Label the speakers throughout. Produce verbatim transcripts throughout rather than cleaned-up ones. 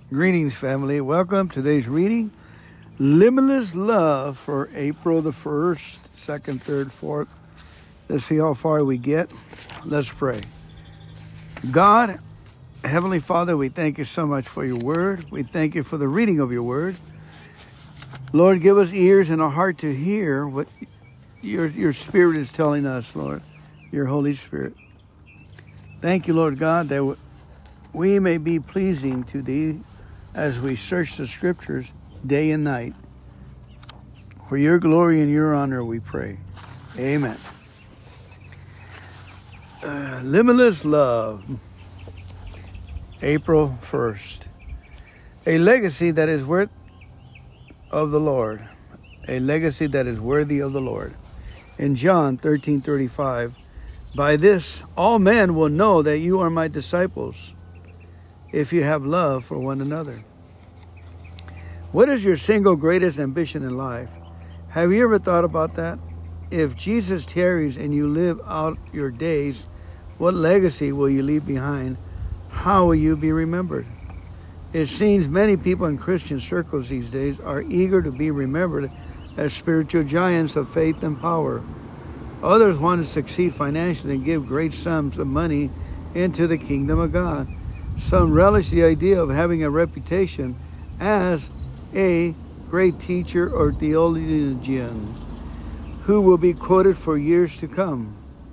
Speaker 1: Greetings, family. Welcome to today's reading, Limitless Love for April the first, second, third, fourth. Let's see how far we get. Let's pray. God, Heavenly Father, we thank you so much for your word. We thank you for the reading of your word. Lord, give us ears and a heart to hear what your, your Spirit is telling us, Lord, your Holy Spirit. Thank you, Lord God, that we may be pleasing to thee as we search the scriptures day and night. For your glory and your honor we pray. Amen. Uh, limitless love. April first. A legacy that is worth of the Lord. A legacy that is worthy of the Lord. In John thirteen thirty-five, by this all men will know that you are my disciples, if you have love for one another. What is your single greatest ambition in life? Have you ever thought about that? If Jesus tarries and you live out your days, what legacy will you leave behind? How will you be remembered? It seems many people in Christian circles these days are eager to be remembered as spiritual giants of faith and power. Others want to succeed financially and give great sums of money into the kingdom of God. Some relish the idea of having a reputation as a great teacher or theologian who will be quoted for years to come.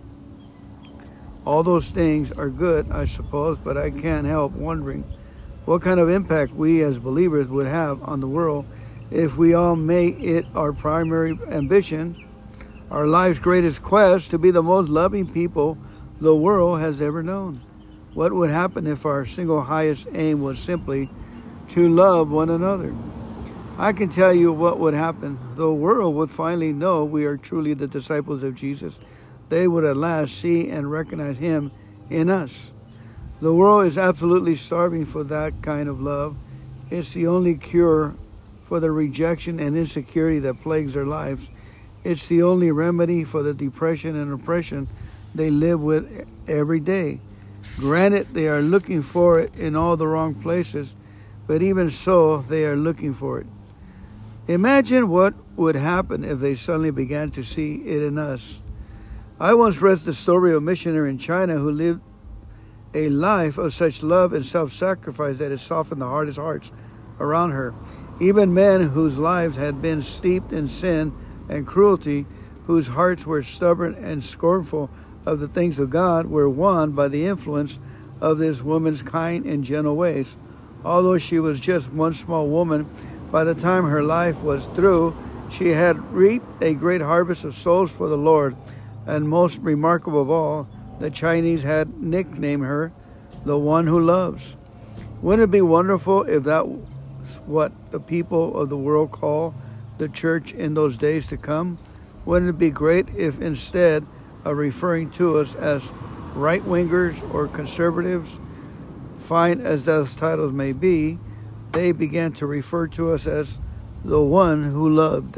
Speaker 1: All those things are good, I suppose, but I can't help wondering what kind of impact we as believers would have on the world if we all made it our primary ambition, our life's greatest quest, to be the most loving people the world has ever known. What would happen if our single highest aim was simply to love one another? I can tell you what would happen. The world would finally know we are truly the disciples of Jesus. They would at last see and recognize him in us. The world is absolutely starving for that kind of love. It's the only cure for the rejection and insecurity that plagues their lives. It's the only remedy for the depression and oppression they live with every day. Granted, they are looking for it in all the wrong places, but even so, they are looking for it. Imagine what would happen if they suddenly began to see it in us. I once read the story of a missionary in China who lived a life of such love and self-sacrifice that it softened the hardest hearts around her. Even men whose lives had been steeped in sin and cruelty, whose hearts were stubborn and scornful of the things of God, were won by the influence of this woman's kind and gentle ways. Although she was just one small woman, by the time her life was through, she had reaped a great harvest of souls for the Lord. And most remarkable of all, the Chinese had nicknamed her the one who loves. Wouldn't it be wonderful if that was what the people of the world call the church in those days to come? Wouldn't it be great if instead of referring to us as right-wingers or conservatives, fine as those titles may be, they began to refer to us as the one who loved.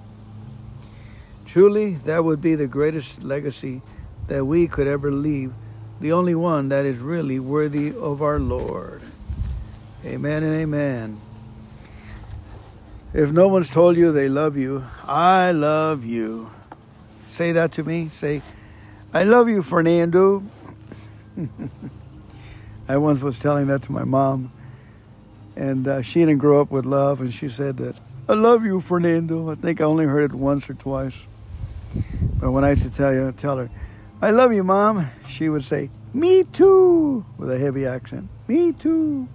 Speaker 1: Truly, that would be the greatest legacy that we could ever leave, the only one that is really worthy of our Lord. Amen and amen. If no one's told you they love you, I love you. Say that to me. Say, I love you, Fernando. I once was telling that to my mom, and uh, she didn't grow up with love, and she said that, I love you, Fernando. I think I only heard it once or twice. But when I used to tell you, tell her, I love you, Mom, she would say, me too, with a heavy accent. Me too.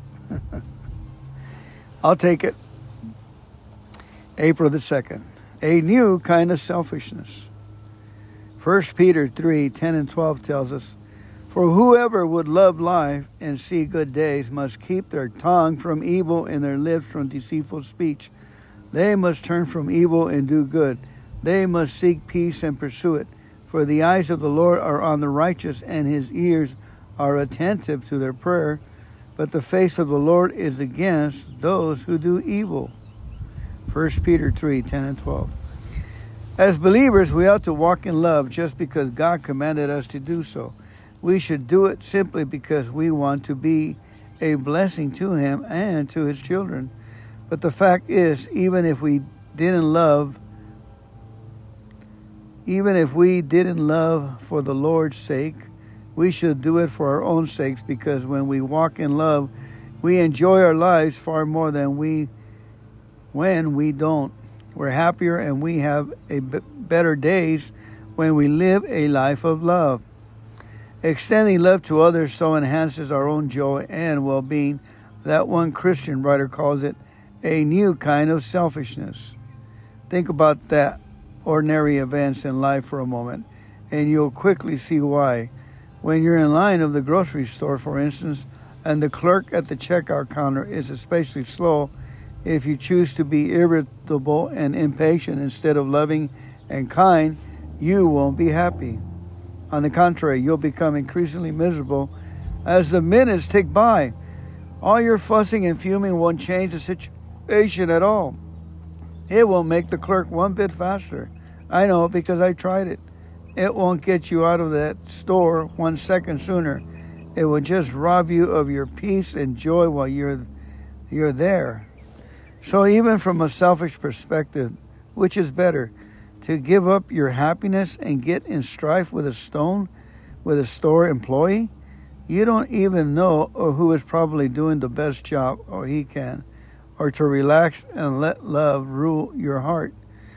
Speaker 1: I'll take it. April the second. A new kind of selfishness. First Peter three, ten and twelve tells us, for whoever would love life and see good days must keep their tongue from evil and their lips from deceitful speech. They must turn from evil and do good. They must seek peace and pursue it. For the eyes of the Lord are on the righteous, and his ears are attentive to their prayer. But the face of the Lord is against those who do evil. First Peter three, ten and twelve. As believers, we ought to walk in love just because God commanded us to do so. We should do it simply because we want to be a blessing to him and to his children. But the fact is, even if we didn't love, even if we didn't love for the Lord's sake, we should do it for our own sakes, because when we walk in love, we enjoy our lives far more than we when we don't. We're happier and we have a b- better days when we live a life of love. Extending love to others so enhances our own joy and well-being that one Christian writer calls it a new kind of selfishness. Think about that ordinary events in life for a moment, and you'll quickly see why. When you're in line of the grocery store, for instance, and the clerk at the checkout counter is especially slow, if you choose to be irritable and impatient instead of loving and kind, you won't be happy. On the contrary, you'll become increasingly miserable as the minutes tick by. All your fussing and fuming won't change the situation at all. It won't make the clerk one bit faster. I know, because I tried it. It won't get you out of that store one second sooner. It will just rob you of your peace and joy while you're you're there. So even from a selfish perspective, which is better, to give up your happiness and get in strife with a stone, with a store employee you don't even know, or who is probably doing the best job, or he can, or to relax and let love rule your heart?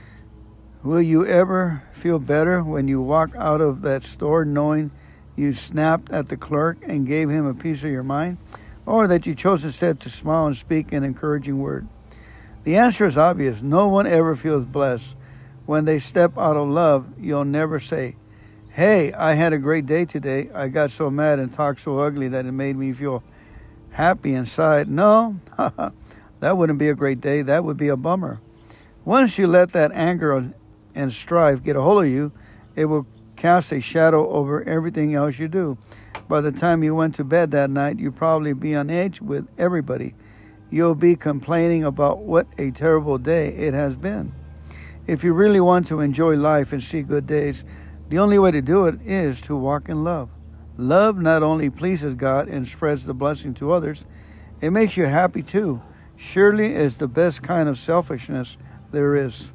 Speaker 1: Will you ever feel better when you walk out of that store knowing you snapped at the clerk and gave him a piece of your mind, or that you chose instead to smile and speak an encouraging word? The answer is obvious. No one ever feels blessed when they step out of love. You'll never say, "Hey, I had a great day today. I got so mad and talked so ugly that it made me feel happy inside." No, that wouldn't be a great day. That would be a bummer. Once you let that anger and strife get a hold of you, it will cast a shadow over everything else you do. By the time you went to bed that night, you'll probably be on edge with everybody. You'll be complaining about what a terrible day it has been. If you really want to enjoy life and see good days, the only way to do it is to walk in love. Love not only pleases God and spreads the blessing to others, it makes you happy too. Surely is the best kind of selfishness there is.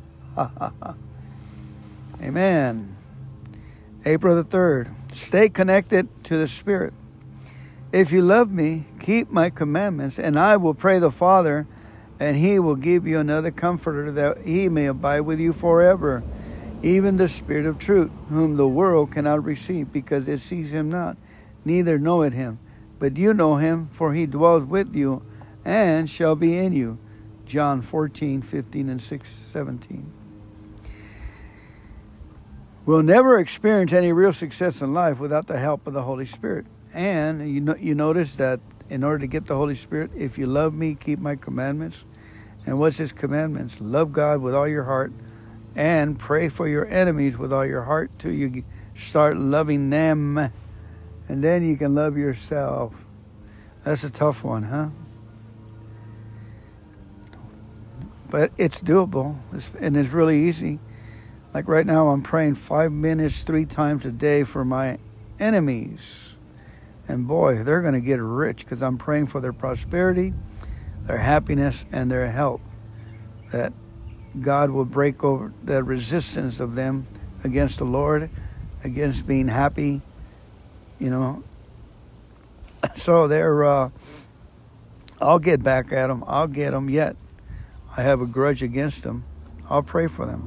Speaker 1: Amen. April the third. Stay connected to the Spirit. If you love me, keep my commandments, and I will pray the Father, and he will give you another comforter, that he may abide with you forever, even the Spirit of truth, whom the world cannot receive, because it sees him not, neither knoweth him. But you know him, for he dwells with you and shall be in you. John fourteen, fifteen, and six, seventeen. We'll never experience any real success in life without the help of the Holy Spirit. And you know, you notice that in order to get the Holy Spirit, if you love me, keep my commandments. And what's his commandments? Love God with all your heart and pray for your enemies with all your heart till you start loving them. And then you can love yourself. That's a tough one, huh? But it's doable, and it's really easy. Like right now, I'm praying five minutes, three times a day for my enemies. And boy, they're going to get rich, because I'm praying for their prosperity, their happiness, and their health. That God will break over the resistance of them against the Lord, against being happy, you know. So they're, uh, I'll get back at them. I'll get them yet. I have a grudge against them. I'll pray for them.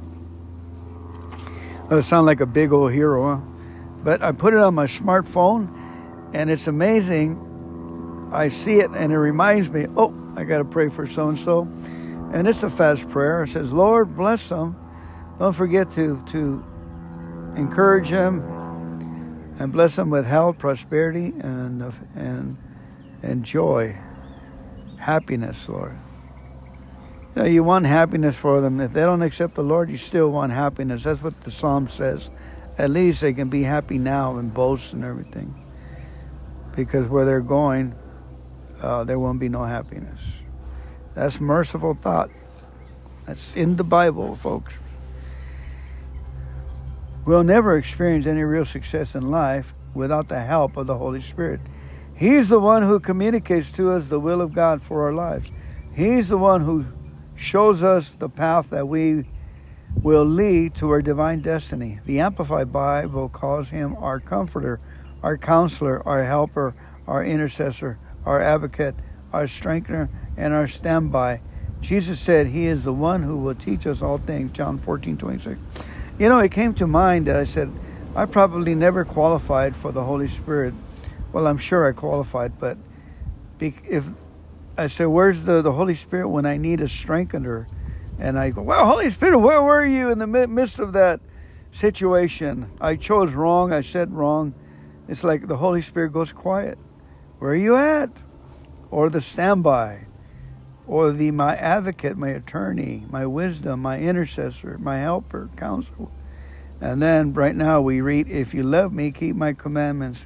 Speaker 1: I sound like a big old hero, huh? But I put it on my smartphone, and it's amazing. I see it, and it reminds me, oh, I got to pray for so-and-so. And it's a fast prayer. It says, Lord, bless them. Don't forget to, to encourage them and bless them with health, prosperity, and, and, and joy, happiness, Lord. You know, you want happiness for them. If they don't accept the Lord, you still want happiness. That's what the Psalm says. At least they can be happy now and boast and everything. Because where they're going, uh, there won't be no happiness. That's merciful thought. That's in the Bible, folks. We'll never experience any real success in life without the help of the Holy Spirit. He's the one who communicates to us the will of God for our lives. He's the one who shows us the path that we will lead to our divine destiny. The Amplified Bible calls him our comforter, our counselor, our helper, our intercessor, our advocate, our strengthener, and our standby. Jesus said he is the one who will teach us all things, John fourteen twenty-six. You know, it came to mind that I said, I probably never qualified for the Holy Spirit. Well, I'm sure I qualified, but if I said, where's the, the Holy Spirit when I need a strengthener? And I go, well, Holy Spirit, where were you in the midst of that situation? I chose wrong. I said wrong. It's like the Holy Spirit goes quiet. Where are you at? Or the standby, or the my advocate, my attorney, my wisdom, my intercessor, my helper, counselor. And then right now we read, if you love me, keep my commandments,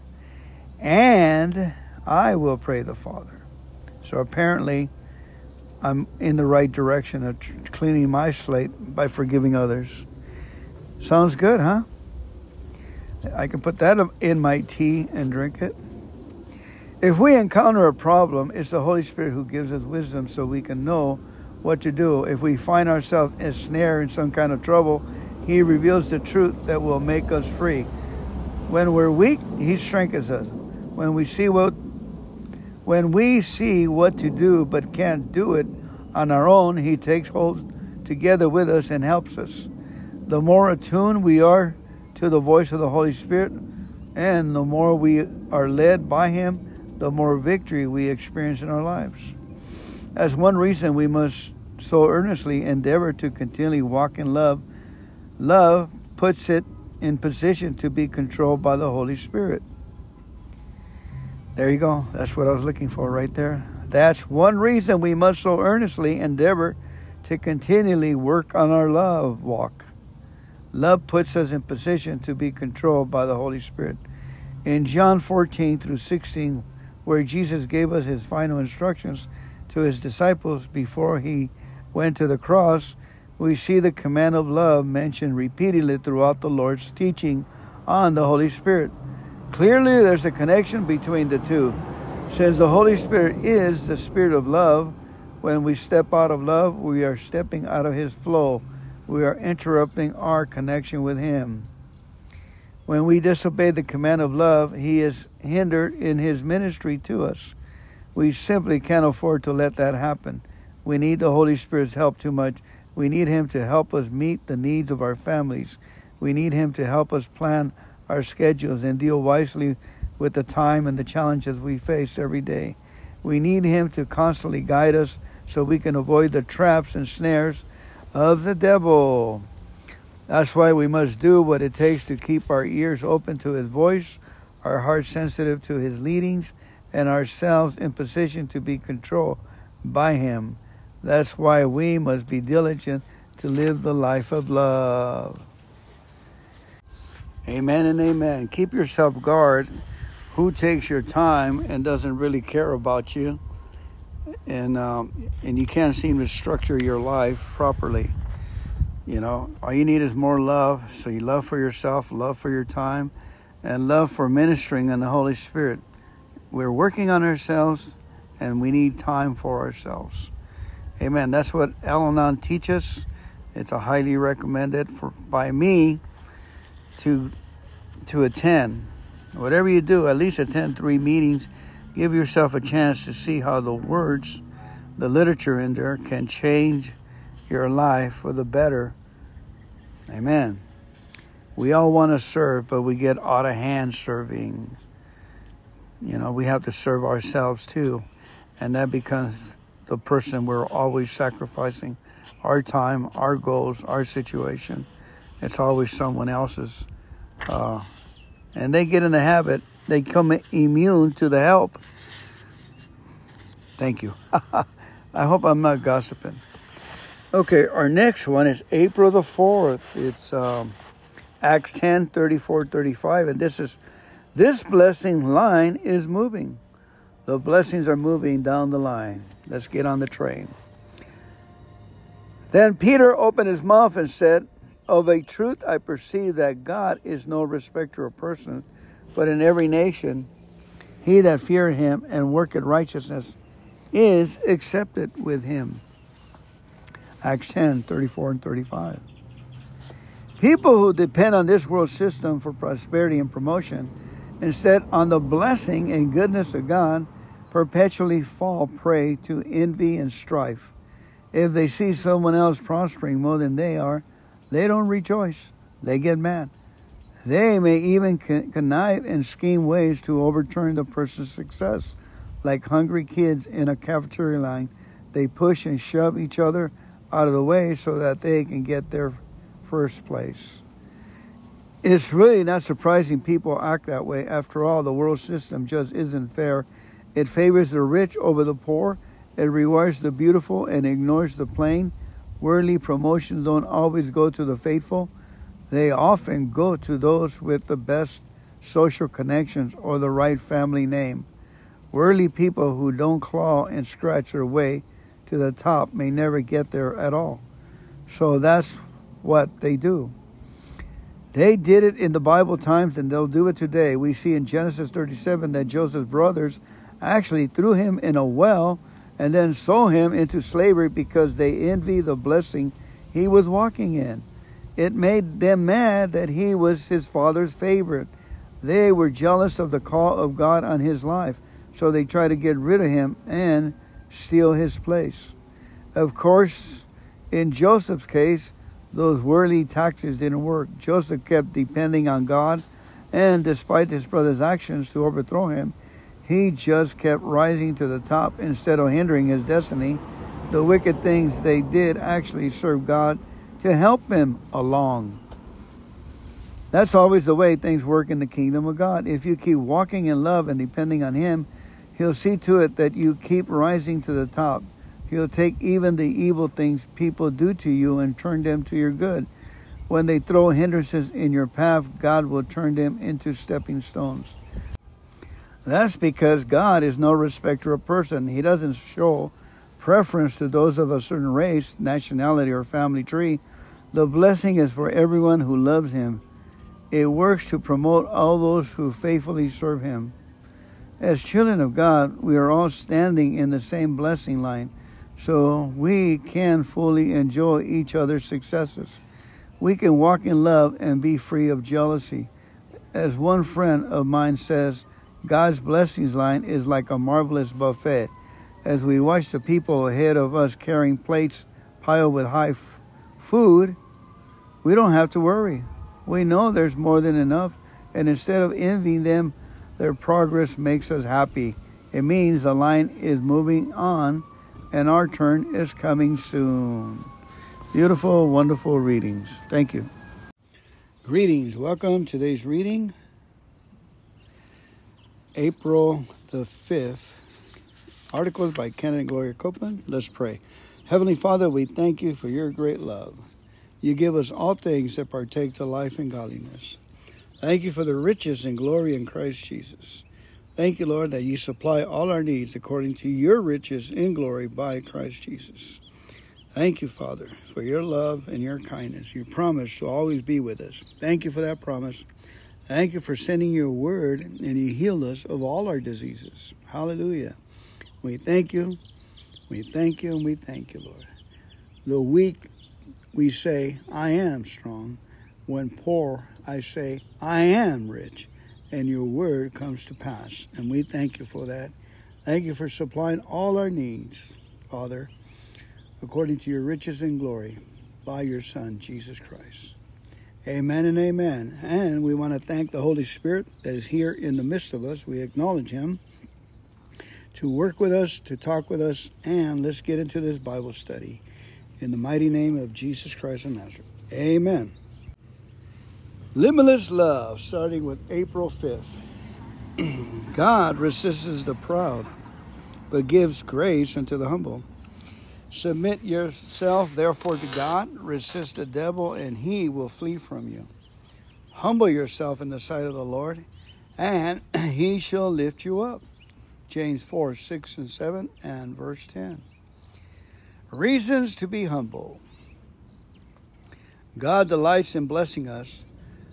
Speaker 1: and I will pray the Father. So apparently I'm in the right direction of cleaning my slate by forgiving others. Sounds good, huh? I can put that in my tea and drink it. If we encounter a problem, it's the Holy Spirit who gives us wisdom so we can know what to do. If we find ourselves ensnared in some kind of trouble, he reveals the truth that will make us free. When we're weak, he strengthens us. When we see what when we see what to do but can't do it on our own, he takes hold together with us and helps us. The more attuned we are to the voice of the Holy Spirit, and the more we are led by him, the more victory we experience in our lives. That's one reason we must so earnestly endeavor to continually walk in love. Love puts it in position to be controlled by the Holy Spirit. There you go. That's what I was looking for right there. That's one reason we must so earnestly endeavor to continually work on our love walk. Love puts us in position to be controlled by the Holy Spirit. In John fourteen through sixteen, where Jesus gave us his final instructions to his disciples before he went to the cross, we see the command of love mentioned repeatedly throughout the Lord's teaching on the Holy Spirit. Clearly, there's a connection between the two. Since the Holy Spirit is the spirit of love, when we step out of love, we are stepping out of his flow. We are interrupting our connection with him. When we disobey the command of love, he is hindered in his ministry to us. We simply can't afford to let that happen. We need the Holy Spirit's help too much. We need him to help us meet the needs of our families. We need him to help us plan our schedules and deal wisely with the time and the challenges we face every day. We need him to constantly guide us so we can avoid the traps and snares of the devil. That's why we must do what it takes to keep our ears open to his voice, our hearts sensitive to his leadings, and ourselves in position to be controlled by him. That's why we must be diligent to live the life of love. Amen and amen. Keep yourself guard. Who takes your time and doesn't really care about you, and um, and you can't seem to structure your life properly. You know, all you need is more love. So you love for yourself, love for your time, and love for ministering in the Holy Spirit. We're working on ourselves, and we need time for ourselves. Amen. That's what Al-Anon teaches. It's a highly recommended for by me to to attend. Whatever you do, at least attend three meetings. Give yourself a chance to see how the words, the literature in there can change your life for the better. Amen. We all want to serve, but we get out of hand serving. You know, we have to serve ourselves too. And that becomes the person we're always sacrificing our time, our goals, our situation. It's always someone else's. Uh, and they get in the habit, they become immune to the help. Thank you. I hope I'm not gossiping. Okay, our next one is April the fourth. It's um, Acts ten, thirty-four, thirty-five. And this is, this blessing line is moving. The blessings are moving down the line. Let's get on the train. Then Peter opened his mouth and said, of a truth I perceive that God is no respecter of persons, but in every nation He that feareth him and worketh righteousness is accepted with him. Acts ten, thirty-four and thirty-five. People who depend on this world system for prosperity and promotion, instead on the blessing and goodness of God, perpetually fall prey to envy and strife. If they see someone else prospering more than they are, they don't rejoice. They get mad. They may even connive and scheme ways to overturn the person's success. Like hungry kids in a cafeteria line, they push and shove each other out of the way so that they can get their first place. It's really not surprising people act that way. After all, the world system just isn't fair. It favors the rich over the poor. It rewards the beautiful and ignores the plain. Worldly promotions don't always go to the faithful. They often go to those with the best social connections or the right family name. Worldly people who don't claw and scratch their way to the top may never get there at all. So that's what they do. They did it in the Bible times, and they'll do it today. We see in Genesis thirty-seven that Joseph's brothers actually threw him in a well and then sold him into slavery because they envied the blessing he was walking in. It made them mad that he was his father's favorite. They were jealous of the call of God on his life, so they tried to get rid of him and steal his place. Of course, in Joseph's case, those worldly tactics didn't work. Joseph kept depending on God, and despite his brother's actions to overthrow him, he just kept rising to the top instead of hindering his destiny. The wicked things they did actually served God to help him along. That's always the way things work in the kingdom of God. If you keep walking in love and depending on him, he'll see to it that you keep rising to the top. He'll take even the evil things people do to you and turn them to your good. When they throw hindrances in your path, God will turn them into stepping stones. That's because God is no respecter of person. He doesn't show preference to those of a certain race, nationality, or family tree. The blessing is for everyone who loves him. It works to promote all those who faithfully serve him. As children of God, we are all standing in the same blessing line, so we can fully enjoy each other's successes. We can walk in love and be free of jealousy. As one friend of mine says, God's blessings line is like a marvelous buffet. As we watch the people ahead of us carrying plates piled with high f- food, we don't have to worry. We know there's more than enough, and instead of envying them, their progress makes us happy. It means the line is moving on, and our turn is coming soon. Beautiful, wonderful readings. Thank you. Greetings. Welcome to today's reading, April the fifth. Articles by Kenneth and Gloria Copeland. Let's pray. Heavenly Father, we thank you for your great love. You give us all things that partake to life and godliness. Thank you for the riches and glory in Christ Jesus. Thank you, Lord, that you supply all our needs according to your riches in glory by Christ Jesus. Thank you, Father, for your love and your kindness. You promise to always be with us. Thank you for that promise. Thank you for sending your word, and you healed us of all our diseases. Hallelujah. We thank you, we thank you, and we thank you, Lord. The weak, we say, I am strong. When poor, I say, I am rich. And your word comes to pass. And we thank you for that. Thank you for supplying all our needs, Father, according to your riches and glory, by your Son, Jesus Christ. Amen and amen. And we want to thank the Holy Spirit that is here in the midst of us. We acknowledge him to work with us, to talk with us, and let's get into this Bible study. In the mighty name of Jesus Christ of Nazareth. Amen. Limitless love, starting with April fifth. God resists the proud, but gives grace unto the humble. Submit yourself, therefore, to God. Resist the devil, and he will flee from you. Humble yourself in the sight of the Lord, and he shall lift you up. James four, six and seven, and verse ten. Reasons to be humble. God delights in blessing us.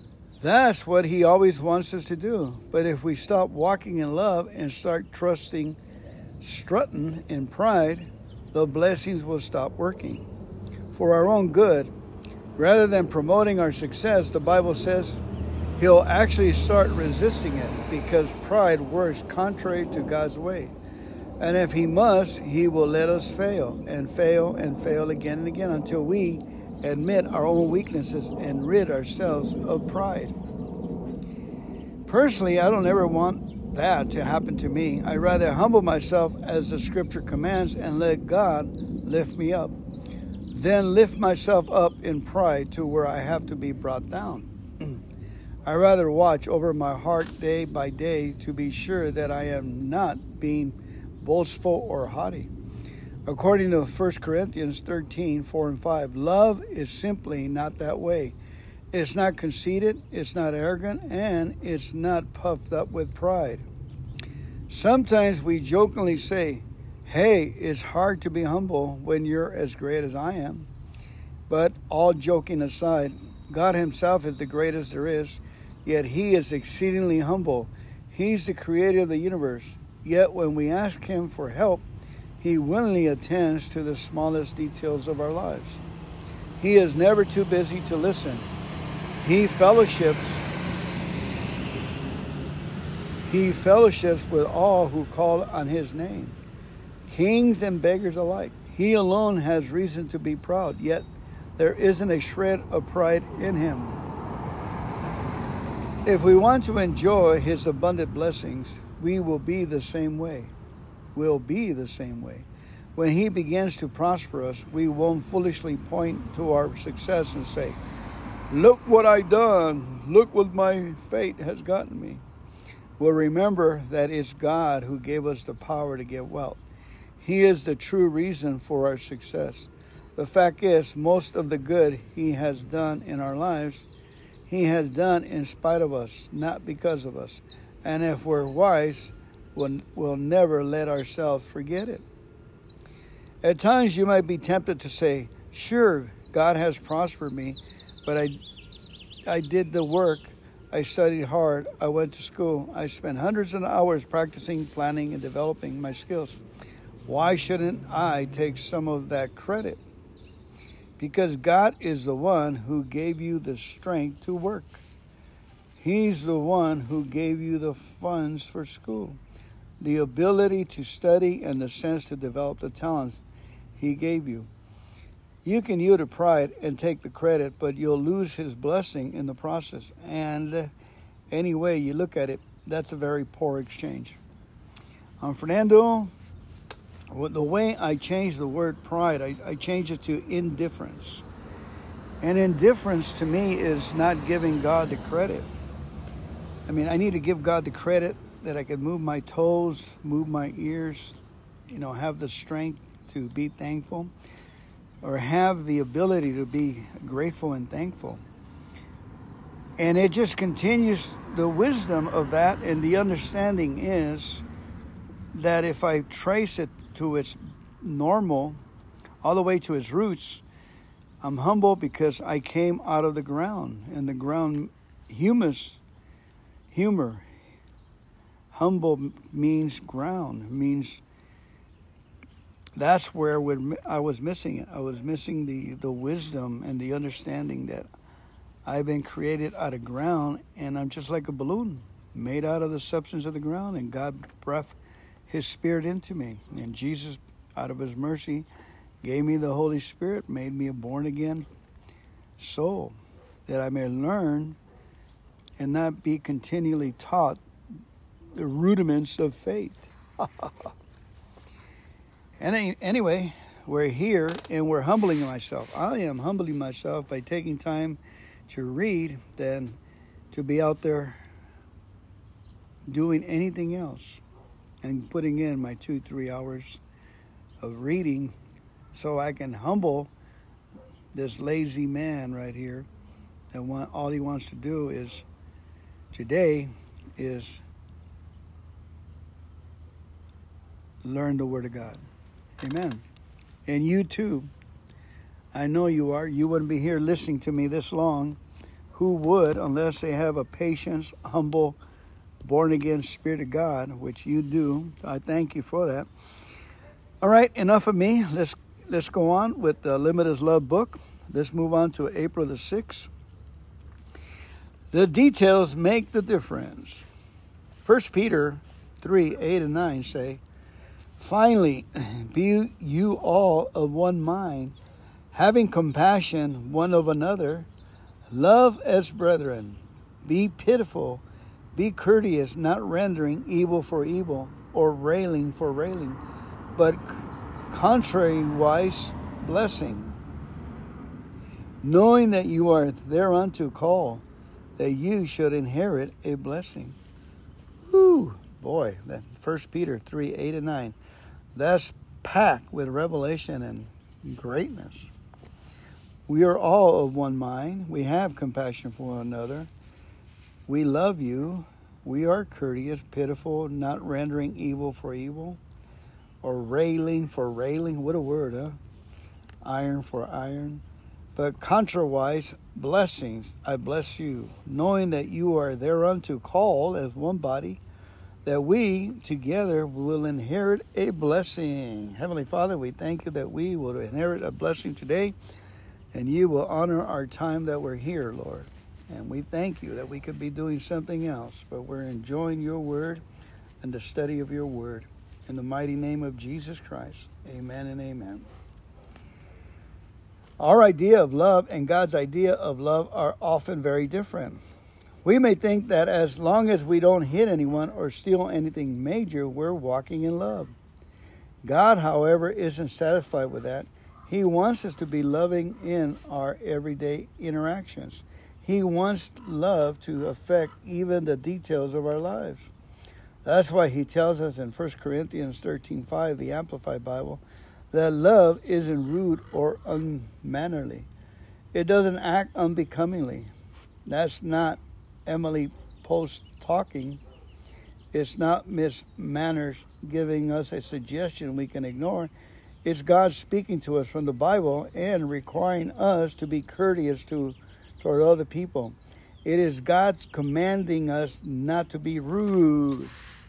Speaker 1: That's what he always wants us to do. But if we stop walking in love and start trusting, strutting in pride, the blessings will stop working. For our own good, rather than promoting our success, the Bible says he'll actually start resisting it, because pride works contrary to God's way. And if he must, he will let us fail and fail and fail again and again until we admit our own weaknesses and rid ourselves of pride. Personally, I don't ever want that to happen to me. I rather humble myself as the scripture commands and let God lift me up, then lift myself up in pride to where I have to be brought down. I rather watch over my heart day by day to be sure that I am not being boastful or haughty. According to First Corinthians thirteen, four and five, love is simply not that way. It's not conceited, it's not arrogant, and it's not puffed up with pride. Sometimes we jokingly say, hey, it's hard to be humble when you're as great as I am. But all joking aside, God himself is the greatest there is, yet he is exceedingly humble. He's the creator of the universe. Yet when we ask him for help, he willingly attends to the smallest details of our lives. He is never too busy to listen. He fellowships He fellowships with all who call on his name, kings and beggars alike. He alone has reason to be proud, yet there isn't a shred of pride in him. If we want to enjoy his abundant blessings, we will be the same way. We'll be the same way. When he begins to prosper us, we won't foolishly point to our success and say, look what I done. Look what my fate has gotten me. We'll remember that it's God who gave us the power to get wealth. He is the true reason for our success. The fact is, most of the good he has done in our lives, he has done in spite of us, not because of us. And if we're wise, we'll, we'll never let ourselves forget it. At times you might be tempted to say, sure, God has prospered me, but I, I did the work. I studied hard. I went to school. I spent hundreds of hours practicing, planning, and developing my skills. Why shouldn't I take some of that credit? Because God is the one who gave you the strength to work. He's the one who gave you the funds for school, the ability to study, and the sense to develop the talents he gave you. You can yield to pride and take the credit, but you'll lose his blessing in the process. And uh, any way you look at it, that's a very poor exchange. I'm Fernando. The way I changed the word pride, I, I changed it to indifference. And indifference to me is not giving God the credit. I mean, I need to give God the credit that I can move my toes, move my ears, you know, have the strength to be thankful, or have the ability to be grateful and thankful. And it just continues the wisdom of that, and the understanding is that if I trace it to its normal, all the way to its roots, I'm humble because I came out of the ground, and the ground, humus, humor, humble means ground, means that's where I was missing it. I was missing the, the wisdom and the understanding that I've been created out of ground, and I'm just like a balloon made out of the substance of the ground, and God breathed his spirit into me. And Jesus, out of his mercy, gave me the Holy Spirit, made me a born-again soul, that I may learn and not be continually taught the rudiments of faith. And anyway, we're here and we're humbling myself. I am humbling myself by taking time to read than to be out there doing anything else and putting in my two, three hours of reading so I can humble this lazy man right here. And want, all he wants to do is today is learn the Word of God. Amen. And you too. I know you are. You wouldn't be here listening to me this long who would, unless they have a patient, humble, born-again Spirit of God, which you do. I thank you for that. All right, enough of me. Let's let's go on with the Limitless Love book. Let's move on to April the sixth. The details make the difference. First Peter three, eight and nine say, finally, be you all of one mind, having compassion one of another, love as brethren, be pitiful, be courteous, not rendering evil for evil or railing for railing, but contrariwise blessing, knowing that you are thereunto called, that you should inherit a blessing. Whew, boy, that First Peter three, eight and nine. That's packed with revelation and greatness. We are all of one mind. We have compassion for one another. We love you. We are courteous, pitiful, not rendering evil for evil, or railing for railing. What a word, huh? Iron for iron. But contrariwise, blessings, I bless you, knowing that you are thereunto called as one body, that we together will inherit a blessing. Heavenly Father, we thank you that we will inherit a blessing today, and you will honor our time that we're here, Lord. And we thank you that we could be doing something else, but we're enjoying your word and the study of your word. In the mighty name of Jesus Christ, amen and amen. Our idea of love and God's idea of love are often very different. We may think that as long as we don't hit anyone or steal anything major, we're walking in love. God, however, isn't satisfied with that. He wants us to be loving in our everyday interactions. He wants love to affect even the details of our lives. That's why he tells us in First Corinthians thirteen five, the Amplified Bible, that love isn't rude or unmannerly. It doesn't act unbecomingly. That's not Emily Post talking. It's not Miss Manners giving us a suggestion we can ignore. It's God speaking to us from the Bible and requiring us to be courteous to toward other people. It is God commanding us not to be rude.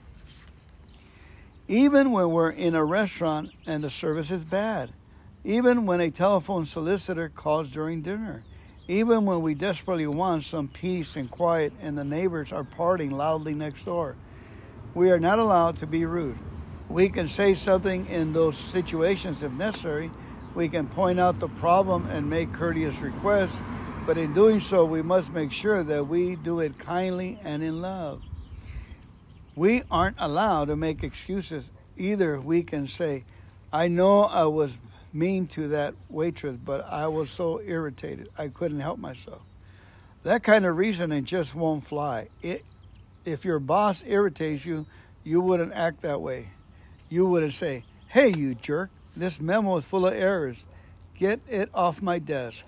Speaker 1: Even when we're in a restaurant and the service is bad. Even when a telephone solicitor calls during dinner. Even when we desperately want some peace and quiet and the neighbors are partying loudly next door. We are not allowed to be rude. We can say something in those situations if necessary. We can point out the problem and make courteous requests. But in doing so, we must make sure that we do it kindly and in love. We aren't allowed to make excuses. Either we can say, I know I was mean to that waitress, but I was so irritated, I couldn't help myself. That kind of reasoning just won't fly. It, if your boss irritates you, you wouldn't act that way. You wouldn't say, hey, you jerk, this memo is full of errors. Get it off my desk.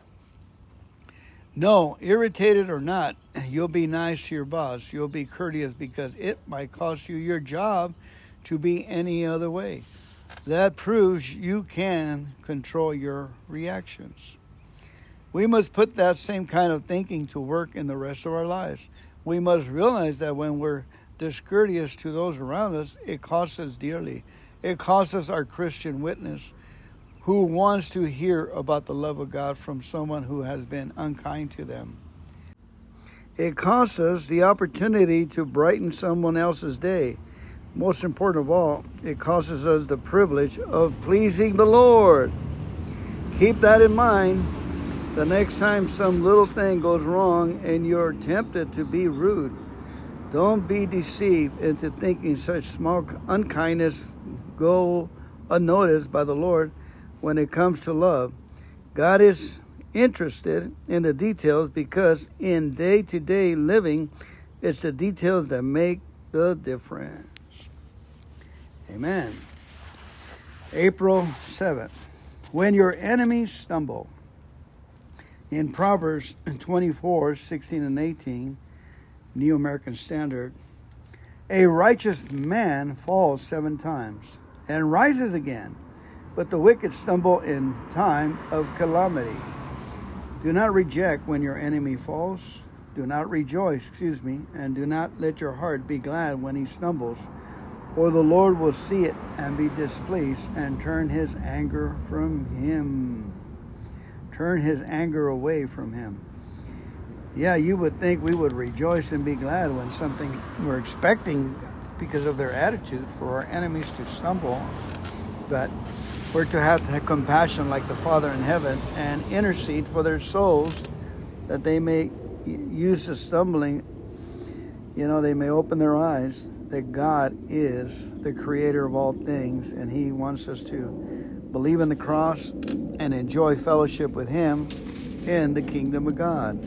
Speaker 1: No, irritated or not, you'll be nice to your boss. You'll be courteous because it might cost you your job to be any other way. That proves you can control your reactions. We must put that same kind of thinking to work in the rest of our lives. We must realize that when we're discourteous to those around us, it costs us dearly. It costs us our Christian witness. Who wants to hear about the love of God from someone who has been unkind to them? It costs us the opportunity to brighten someone else's day. Most important of all, it costs us the privilege of pleasing the Lord. Keep that in mind. The next time some little thing goes wrong and you're tempted to be rude, don't be deceived into thinking such small unkindness go unnoticed by the Lord. When it comes to love, God is interested in the details because in day-to-day living, it's the details that make the difference. Amen. April seventh. When your enemies stumble. In Proverbs twenty-four, sixteen and eighteen, New American Standard, a righteous man falls seven times and rises again, but the wicked stumble in time of calamity. Do not reject when your enemy falls. Do not rejoice, excuse me, and do not let your heart be glad when he stumbles, or the Lord will see it and be displeased and turn his anger from him. Turn his anger away from him. Yeah, you would think we would rejoice and be glad when something we're expecting because of their attitude for our enemies to stumble, but we're to have, to have compassion like the Father in heaven and intercede for their souls that they may use the stumbling, you know, they may open their eyes that God is the creator of all things, and he wants us to believe in the cross and enjoy fellowship with him in the kingdom of God.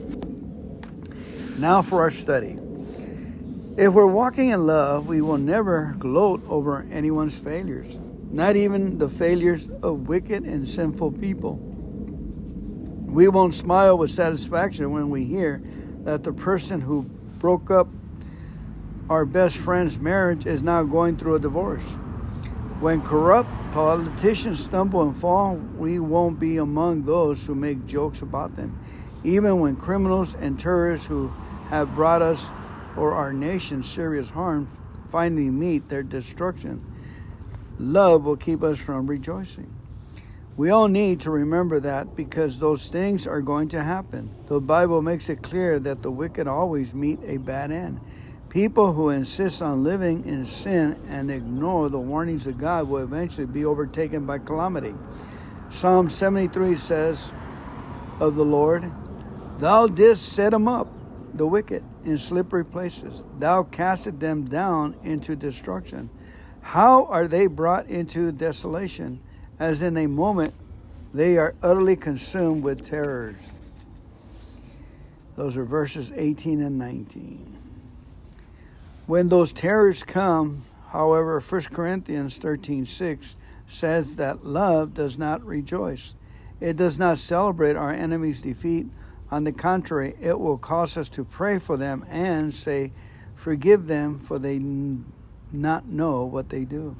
Speaker 1: Now for our study. If we're walking in love, we will never gloat over anyone's failures, not even the failures of wicked and sinful people. We won't smile with satisfaction when we hear that the person who broke up our best friend's marriage is now going through a divorce. When corrupt politicians stumble and fall, we won't be among those who make jokes about them. Even when criminals and terrorists who have brought us or our nation serious harm finally meet their destruction, love will keep us from rejoicing. We all need to remember that, because those things are going to happen. The Bible makes it clear that the wicked always meet a bad end. People who insist on living in sin and ignore the warnings of God will eventually be overtaken by calamity. Psalm seventy-three says of the Lord, "Thou didst set them up, the wicked, in slippery places. Thou castest them down into destruction. How are they brought into desolation? As in a moment they are utterly consumed with terrors." Those are verses eighteen and nineteen. When those terrors come, however, First Corinthians thirteen six says that love does not rejoice. It does not celebrate our enemy's defeat. On the contrary, it will cause us to pray for them and say, "Forgive them, for they n- not know what they do."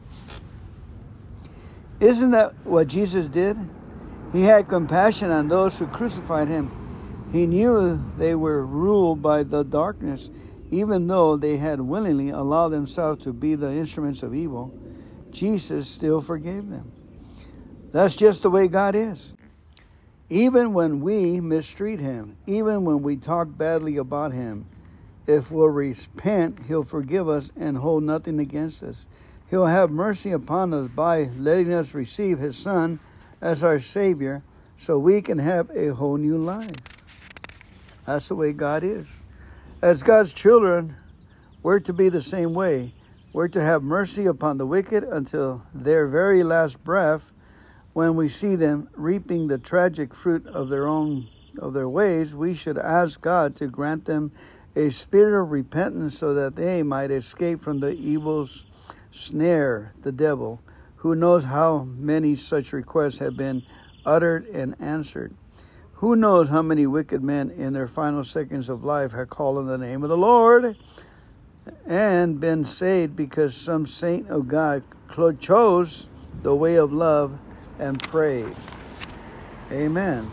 Speaker 1: Isn't that what Jesus did? He had compassion on those who crucified him. He knew they were ruled by the darkness, even though they had willingly allowed themselves to be the instruments of evil. Jesus still forgave them. That's just the way God is. Even when we mistreat him, even when we talk badly about him, if we'll repent, he'll forgive us and hold nothing against us. He'll have mercy upon us by letting us receive his Son as our Savior so we can have a whole new life. That's the way God is. As God's children, we're to be the same way. We're to have mercy upon the wicked until their very last breath. When we see them reaping the tragic fruit of their own of their ways, we should ask God to grant them a spirit of repentance so that they might escape from the evil's snare, the devil, who knows how many such requests have been uttered and answered. Who knows how many wicked men in their final seconds of life have called on the name of the Lord and been saved because some saint of God chose the way of love and prayed. Amen.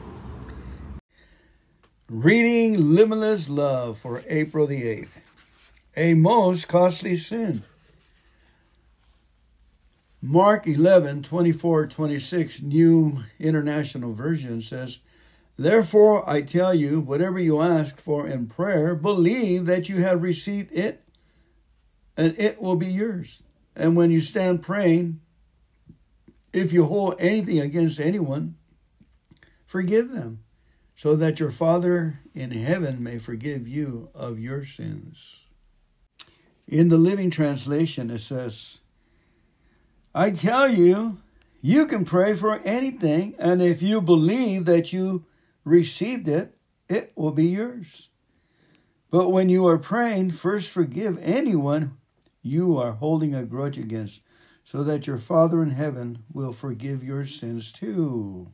Speaker 1: Reading Limitless Love for April the eighth. A most costly sin. Mark eleven, twenty-four, twenty-six, New International Version says, "Therefore I tell you, whatever you ask for in prayer, believe that you have received it, and it will be yours. And when you stand praying, if you hold anything against anyone, forgive them, so that your Father in heaven may forgive you of your sins." In the Living Translation, it says, "I tell you, you can pray for anything, and if you believe that you received it, it will be yours. But when you are praying, first forgive anyone you are holding a grudge against, so that your Father in heaven will forgive your sins too."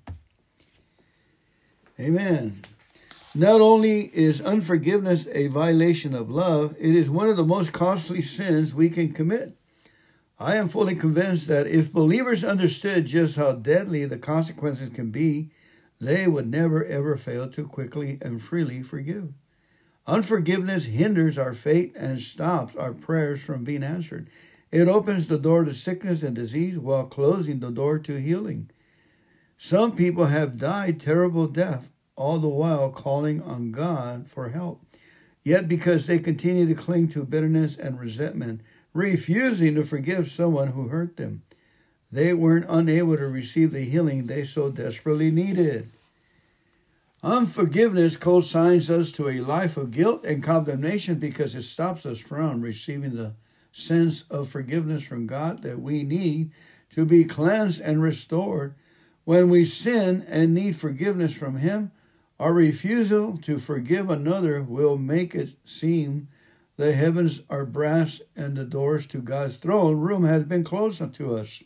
Speaker 1: Amen. Not only is unforgiveness a violation of love, it is one of the most costly sins we can commit. I am fully convinced that if believers understood just how deadly the consequences can be, they would never ever fail to quickly and freely forgive. Unforgiveness hinders our faith and stops our prayers from being answered. It opens the door to sickness and disease while closing the door to healing. Some people have died terrible death, all the while calling on God for help. Yet because they continue to cling to bitterness and resentment, refusing to forgive someone who hurt them, they weren't unable to receive the healing they so desperately needed. Unforgiveness consigns us to a life of guilt and condemnation because it stops us from receiving the sense of forgiveness from God that we need to be cleansed and restored. When we sin and need forgiveness from Him, our refusal to forgive another will make it seem the heavens are brass and the doors to God's throne room has been closed to us.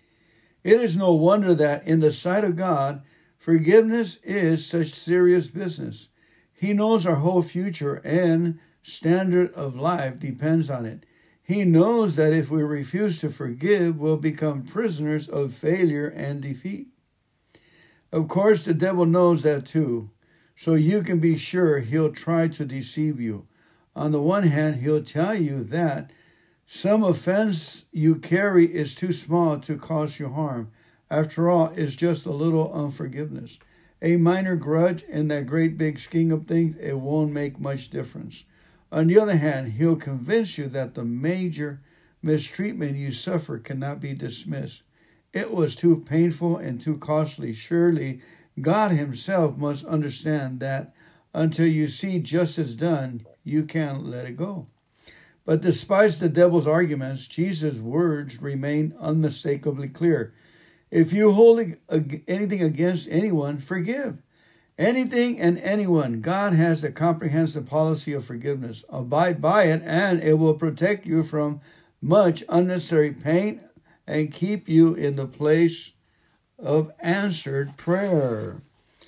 Speaker 1: It is no wonder that in the sight of God, forgiveness is such serious business. He knows our whole future and standard of life depends on it. He knows that if we refuse to forgive, we'll become prisoners of failure and defeat. Of course, the devil knows that too, so you can be sure he'll try to deceive you. On the one hand, he'll tell you that some offense you carry is too small to cause you harm. After all, it's just a little unforgiveness. A minor grudge in that great big scheme of things, it won't make much difference. On the other hand, he'll convince you that the major mistreatment you suffer cannot be dismissed. It was too painful and too costly. Surely God Himself must understand that until you see justice done, you can't let it go. But despite the devil's arguments, Jesus' words remain unmistakably clear. If you hold anything against anyone, forgive. Anything and anyone. God has a comprehensive policy of forgiveness. Abide by it, and it will protect you from much unnecessary pain and keep you in the place of answered prayer.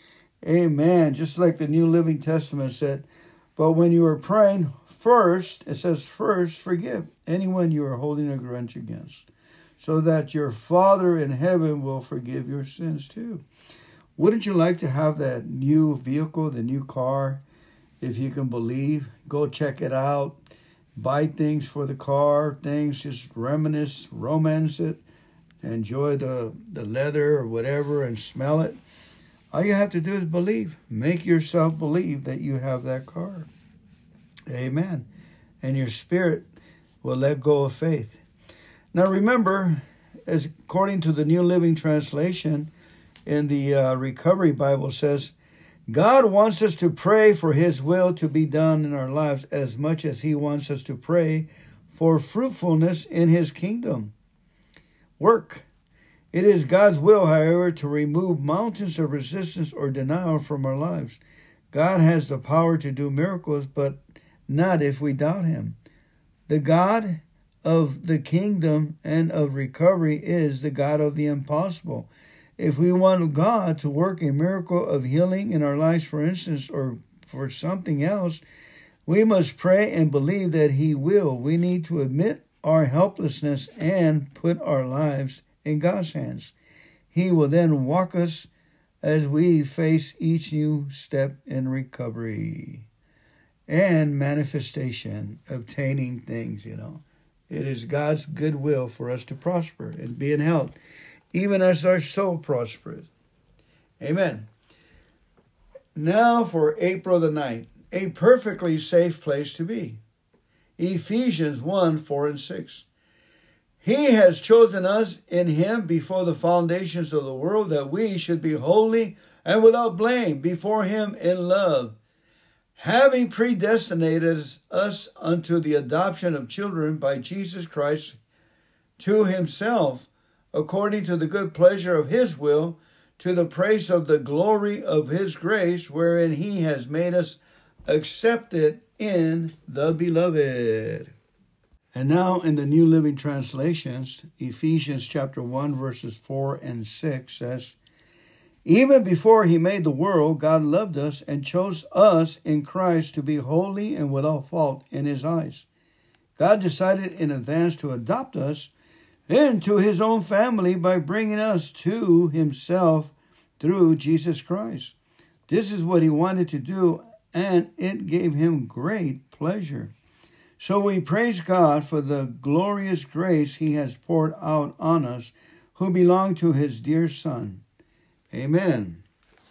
Speaker 1: Amen. Just like the New Living Testament said, but when you are praying, first, it says first, forgive anyone you are holding a grudge against, so that your Father in heaven will forgive your sins too. Wouldn't you like to have that new vehicle, the new car, if you can believe? Go check it out. Buy things for the car, things, just reminisce, romance it, enjoy the, the leather or whatever and smell it. All you have to do is believe. Make yourself believe that you have that car. Amen. And your spirit will let go of faith. Now remember, as according to the New Living Translation, in the uh, Recovery Bible says, God wants us to pray for His will to be done in our lives as much as He wants us to pray for fruitfulness in His kingdom work. It is God's will, however, to remove mountains of resistance or denial from our lives. God has the power to do miracles, but not if we doubt Him. The God of the kingdom and of recovery is the God of the impossible. If we want God to work a miracle of healing in our lives, for instance, or for something else, we must pray and believe that He will. We need to admit our helplessness and put our lives in God's hands. He will then walk us as we face each new step in recovery and manifestation, obtaining things, you know. It is God's good will for us to prosper and be in health, even as our soul prospers. Amen. Now for April the ninth, a perfectly safe place to be. Ephesians one, four and six. He has chosen us in Him before the foundations of the world, that we should be holy and without blame before Him in love, having predestinated us unto the adoption of children by Jesus Christ to Himself, according to the good pleasure of His will, to the praise of the glory of His grace, wherein He has made us accepted in the Beloved. And now in the New Living Translations, Ephesians chapter one, verses four and six says, even before He made the world, God loved us and chose us in Christ to be holy and without fault in His eyes. God decided in advance to adopt us into His own family by bringing us to Himself through Jesus Christ. This is what he wanted to do, and it gave him great pleasure. So we praise God for the glorious grace he has poured out on us who belong to his dear Son. Amen.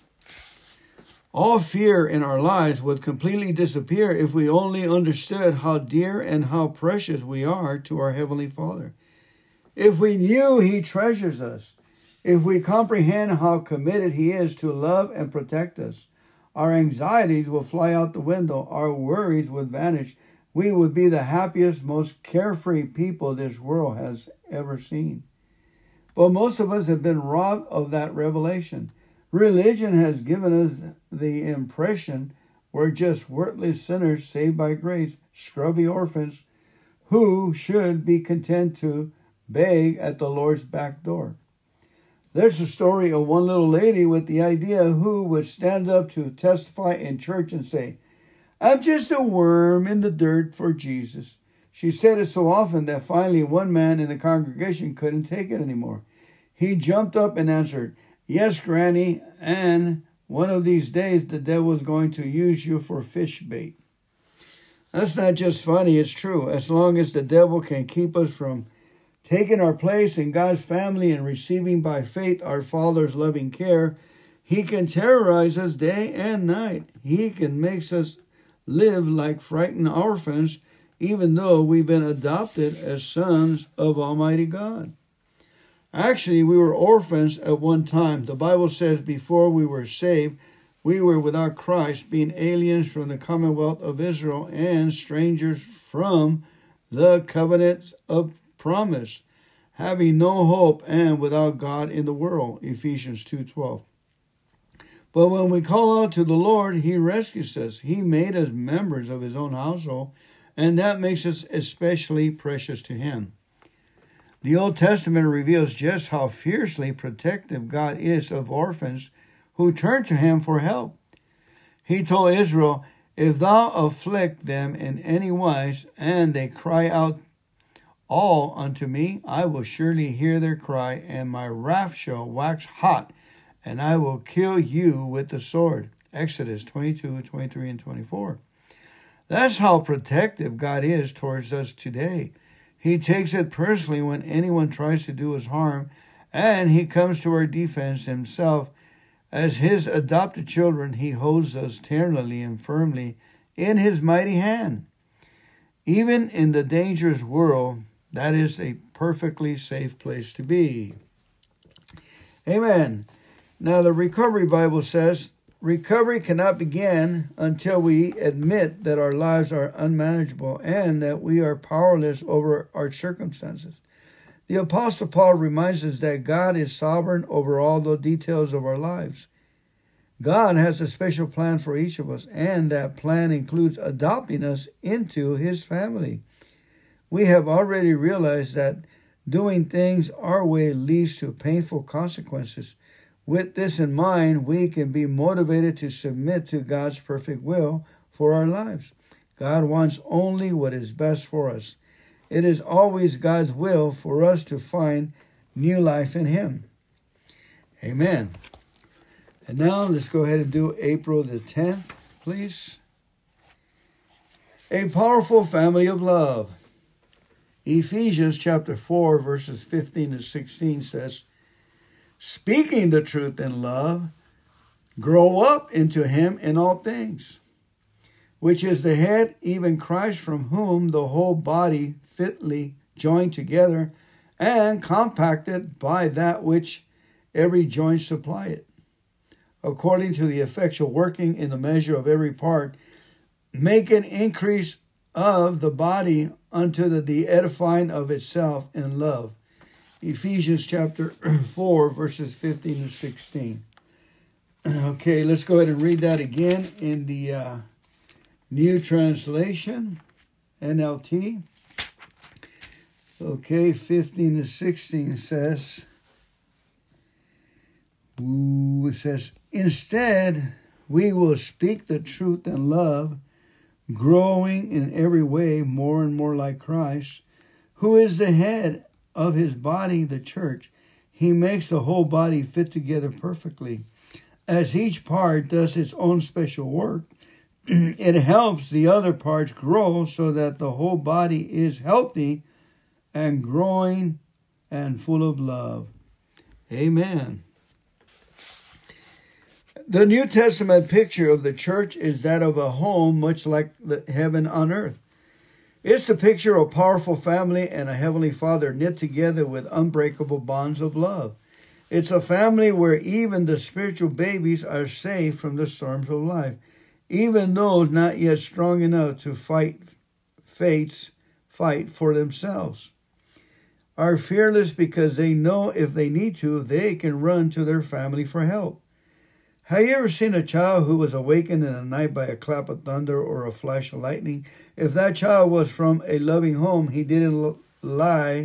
Speaker 1: All fear in our lives would completely disappear if we only understood how dear and how precious we are to our Heavenly Father. If we knew he treasures us, if we comprehend how committed he is to love and protect us, our anxieties will fly out the window, our worries would vanish. We would be the happiest, most carefree people this world has ever seen. But most of us have been robbed of that revelation. Religion has given us the impression we're just worthless sinners saved by grace, scrubby orphans who should be content to beg at the Lord's back door. There's a story of one little lady with the idea who would stand up to testify in church and say, "I'm just a worm in the dirt for Jesus." She said it so often that finally one man in the congregation couldn't take it anymore. He jumped up and answered, "Yes, Granny, and one of these days the devil is going to use you for fish bait." That's not just funny, it's true. As long as the devil can keep us from taking our place in God's family and receiving by faith our Father's loving care, he can terrorize us day and night. He can make us live like frightened orphans, even though we've been adopted as sons of Almighty God. Actually, we were orphans at one time. The Bible says before we were saved, we were without Christ, being aliens from the commonwealth of Israel and strangers from the covenants of promise, having no hope and without God in the world. Ephesians two twelve. But when we call out to the Lord, he rescues us. He made us members of his own household, and that makes us especially precious to him. The Old Testament reveals just how fiercely protective God is of orphans who turn to him for help. He told Israel, "If thou afflict them in any wise, and they cry out all unto me, I will surely hear their cry, and my wrath shall wax hot, and I will kill you with the sword." Exodus twenty-two, twenty-three, and twenty-four. That's how protective God is towards us today. He takes it personally when anyone tries to do us harm, and he comes to our defense himself. As his adopted children, he holds us tenderly and firmly in his mighty hand. Even in the dangerous world, that is a perfectly safe place to be. Amen. Now, the Recovery Bible says, recovery cannot begin until we admit that our lives are unmanageable and that we are powerless over our circumstances. The Apostle Paul reminds us that God is sovereign over all the details of our lives. God has a special plan for each of us, and that plan includes adopting us into his family. We have already realized that doing things our way leads to painful consequences. With this in mind, we can be motivated to submit to God's perfect will for our lives. God wants only what is best for us. It is always God's will for us to find new life in him. Amen. And now let's go ahead and do April the tenth, please. A powerful family of love. Ephesians chapter four, verses fifteen and sixteen says, "Speaking the truth in love, grow up into him in all things, which is the head, even Christ, from whom the whole body fitly joined together and compacted by that which every joint supply it, according to the effectual working in the measure of every part, make an increase of the body unto the, the edifying of itself in love." Ephesians chapter four, verses fifteen and sixteen. Okay, let's go ahead and read that again in the uh, New Translation, N L T. Okay, fifteen and sixteen says, ooh, it says, "Instead, we will speak the truth in love, growing in every way more and more like Christ, who is the head of his body, the church. He makes the whole body fit together perfectly. As each part does its own special work, it helps the other parts grow so that the whole body is healthy and growing and full of love. Amen. The New Testament picture of the church is that of a home much like the heaven on earth. It's the picture of a powerful family and a heavenly Father knit together with unbreakable bonds of love. It's a family where even the spiritual babies are safe from the storms of life, even those not yet strong enough to fight fate's fight for themselves. Are fearless because they know if they need to, they can run to their family for help. Have you ever seen a child who was awakened in the night by a clap of thunder or a flash of lightning? If that child was from a loving home, he didn't lie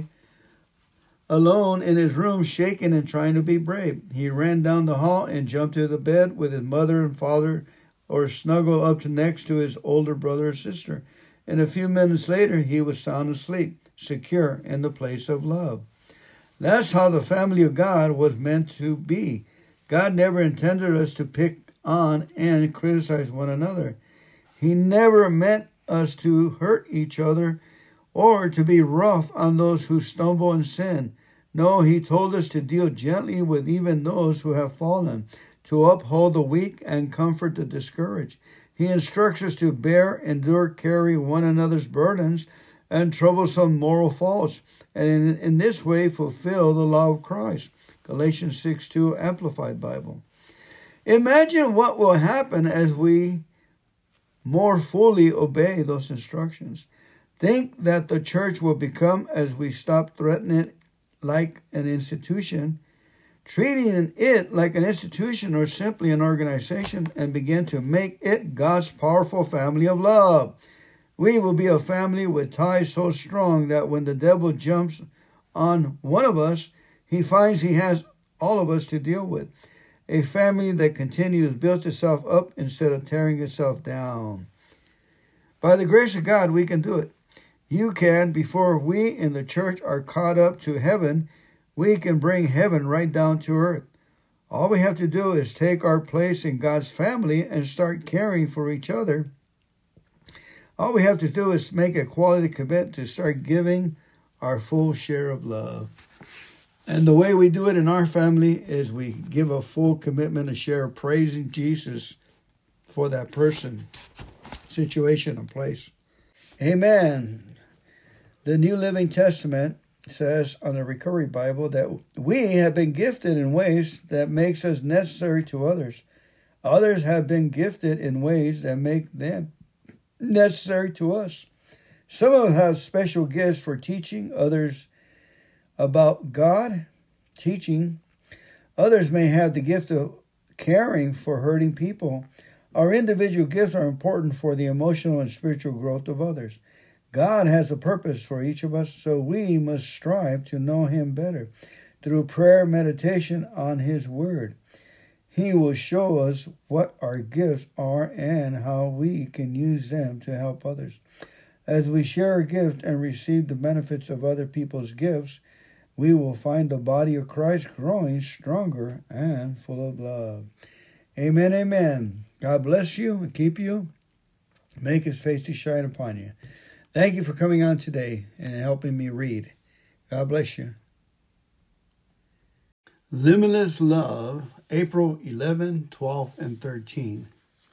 Speaker 1: alone in his room, shaking and trying to be brave. He ran down the hall and jumped to the bed with his mother and father, or snuggled up to next to his older brother or sister. And a few minutes later, he was sound asleep, secure in the place of love. That's how the family of God was meant to be. God never intended us to pick on and criticize one another. He never meant us to hurt each other or to be rough on those who stumble and sin. No, he told us to deal gently with even those who have fallen, to uphold the weak and comfort the discouraged. He instructs us to bear, endure, carry one another's burdens and troublesome moral faults, and in, in this way fulfill the law of Christ. Galatians six two, Amplified Bible. Imagine what will happen as we more fully obey those instructions. Think that the church will become as we stop threatening it like an institution, treating it like an institution or simply an organization, and begin to make it God's powerful family of love. We will be a family with ties so strong that when the devil jumps on one of us, he finds he has all of us to deal with. A family that continues builds itself up instead of tearing itself down. By the grace of God, we can do it. You can, before we in the church are caught up to heaven, we can bring heaven right down to earth. All we have to do is take our place in God's family and start caring for each other. All we have to do is make a quality commitment to start giving our full share of love. And the way we do it in our family is we give a full commitment, a share of praising Jesus for that person, situation, and place. Amen. The New Living Testament says on the Recovery Bible that we have been gifted in ways that makes us necessary to others. Others have been gifted in ways that make them necessary to us. Some of us have special gifts for teaching others about God, teaching. Others may have the gift of caring for hurting people. Our individual gifts are important for the emotional and spiritual growth of others. God has a purpose for each of us, so we must strive to know Him better. Through prayer, meditation on His Word, He will show us what our gifts are and how we can use them to help others. As we share our gift and receive the benefits of other people's gifts, we will find the body of Christ growing stronger and full of love. Amen, amen. God bless you and keep you. Make His face to shine upon you. Thank you for coming on today and helping me read. God bless you. Limitless Love, April eleventh, twelfth, and thirteenth.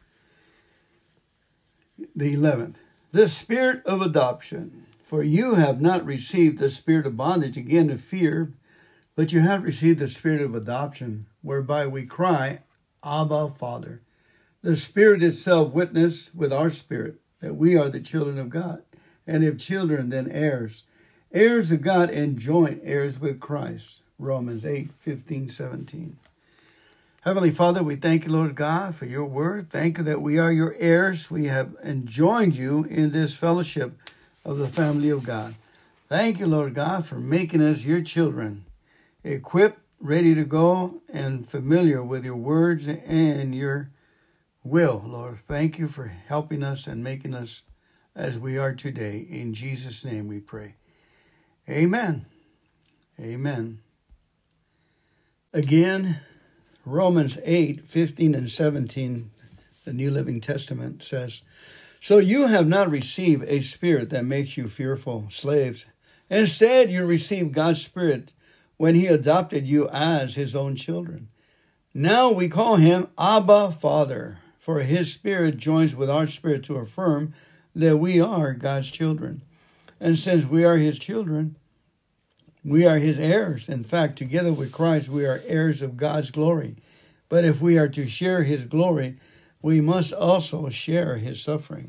Speaker 1: The eleventh. The spirit of adoption. For you have not received the spirit of bondage again to fear, but you have received the spirit of adoption, whereby we cry, Abba, Father. The Spirit itself witness with our spirit that we are the children of God, and if children, then heirs, heirs of God and joint heirs with Christ. Romans eight, fifteen, seventeen. Heavenly Father, we thank you, Lord God, for your word. Thank you that we are your heirs. We have enjoined you in this fellowship of the family of God. Thank you, Lord God, for making us your children, equipped, ready to go, and familiar with your words and your will, Lord. Thank you for helping us and making us as we are today. In Jesus' name we pray. Amen. Amen. Again, Romans eight, fifteen and seventeen, the New Living Testament says, "So you have not received a spirit that makes you fearful slaves. Instead, you received God's Spirit when he adopted you as his own children. Now we call him Abba, Father, for his Spirit joins with our spirit to affirm that we are God's children. And since we are his children, we are his heirs. In fact, together with Christ, we are heirs of God's glory. But if we are to share his glory, we must also share his suffering."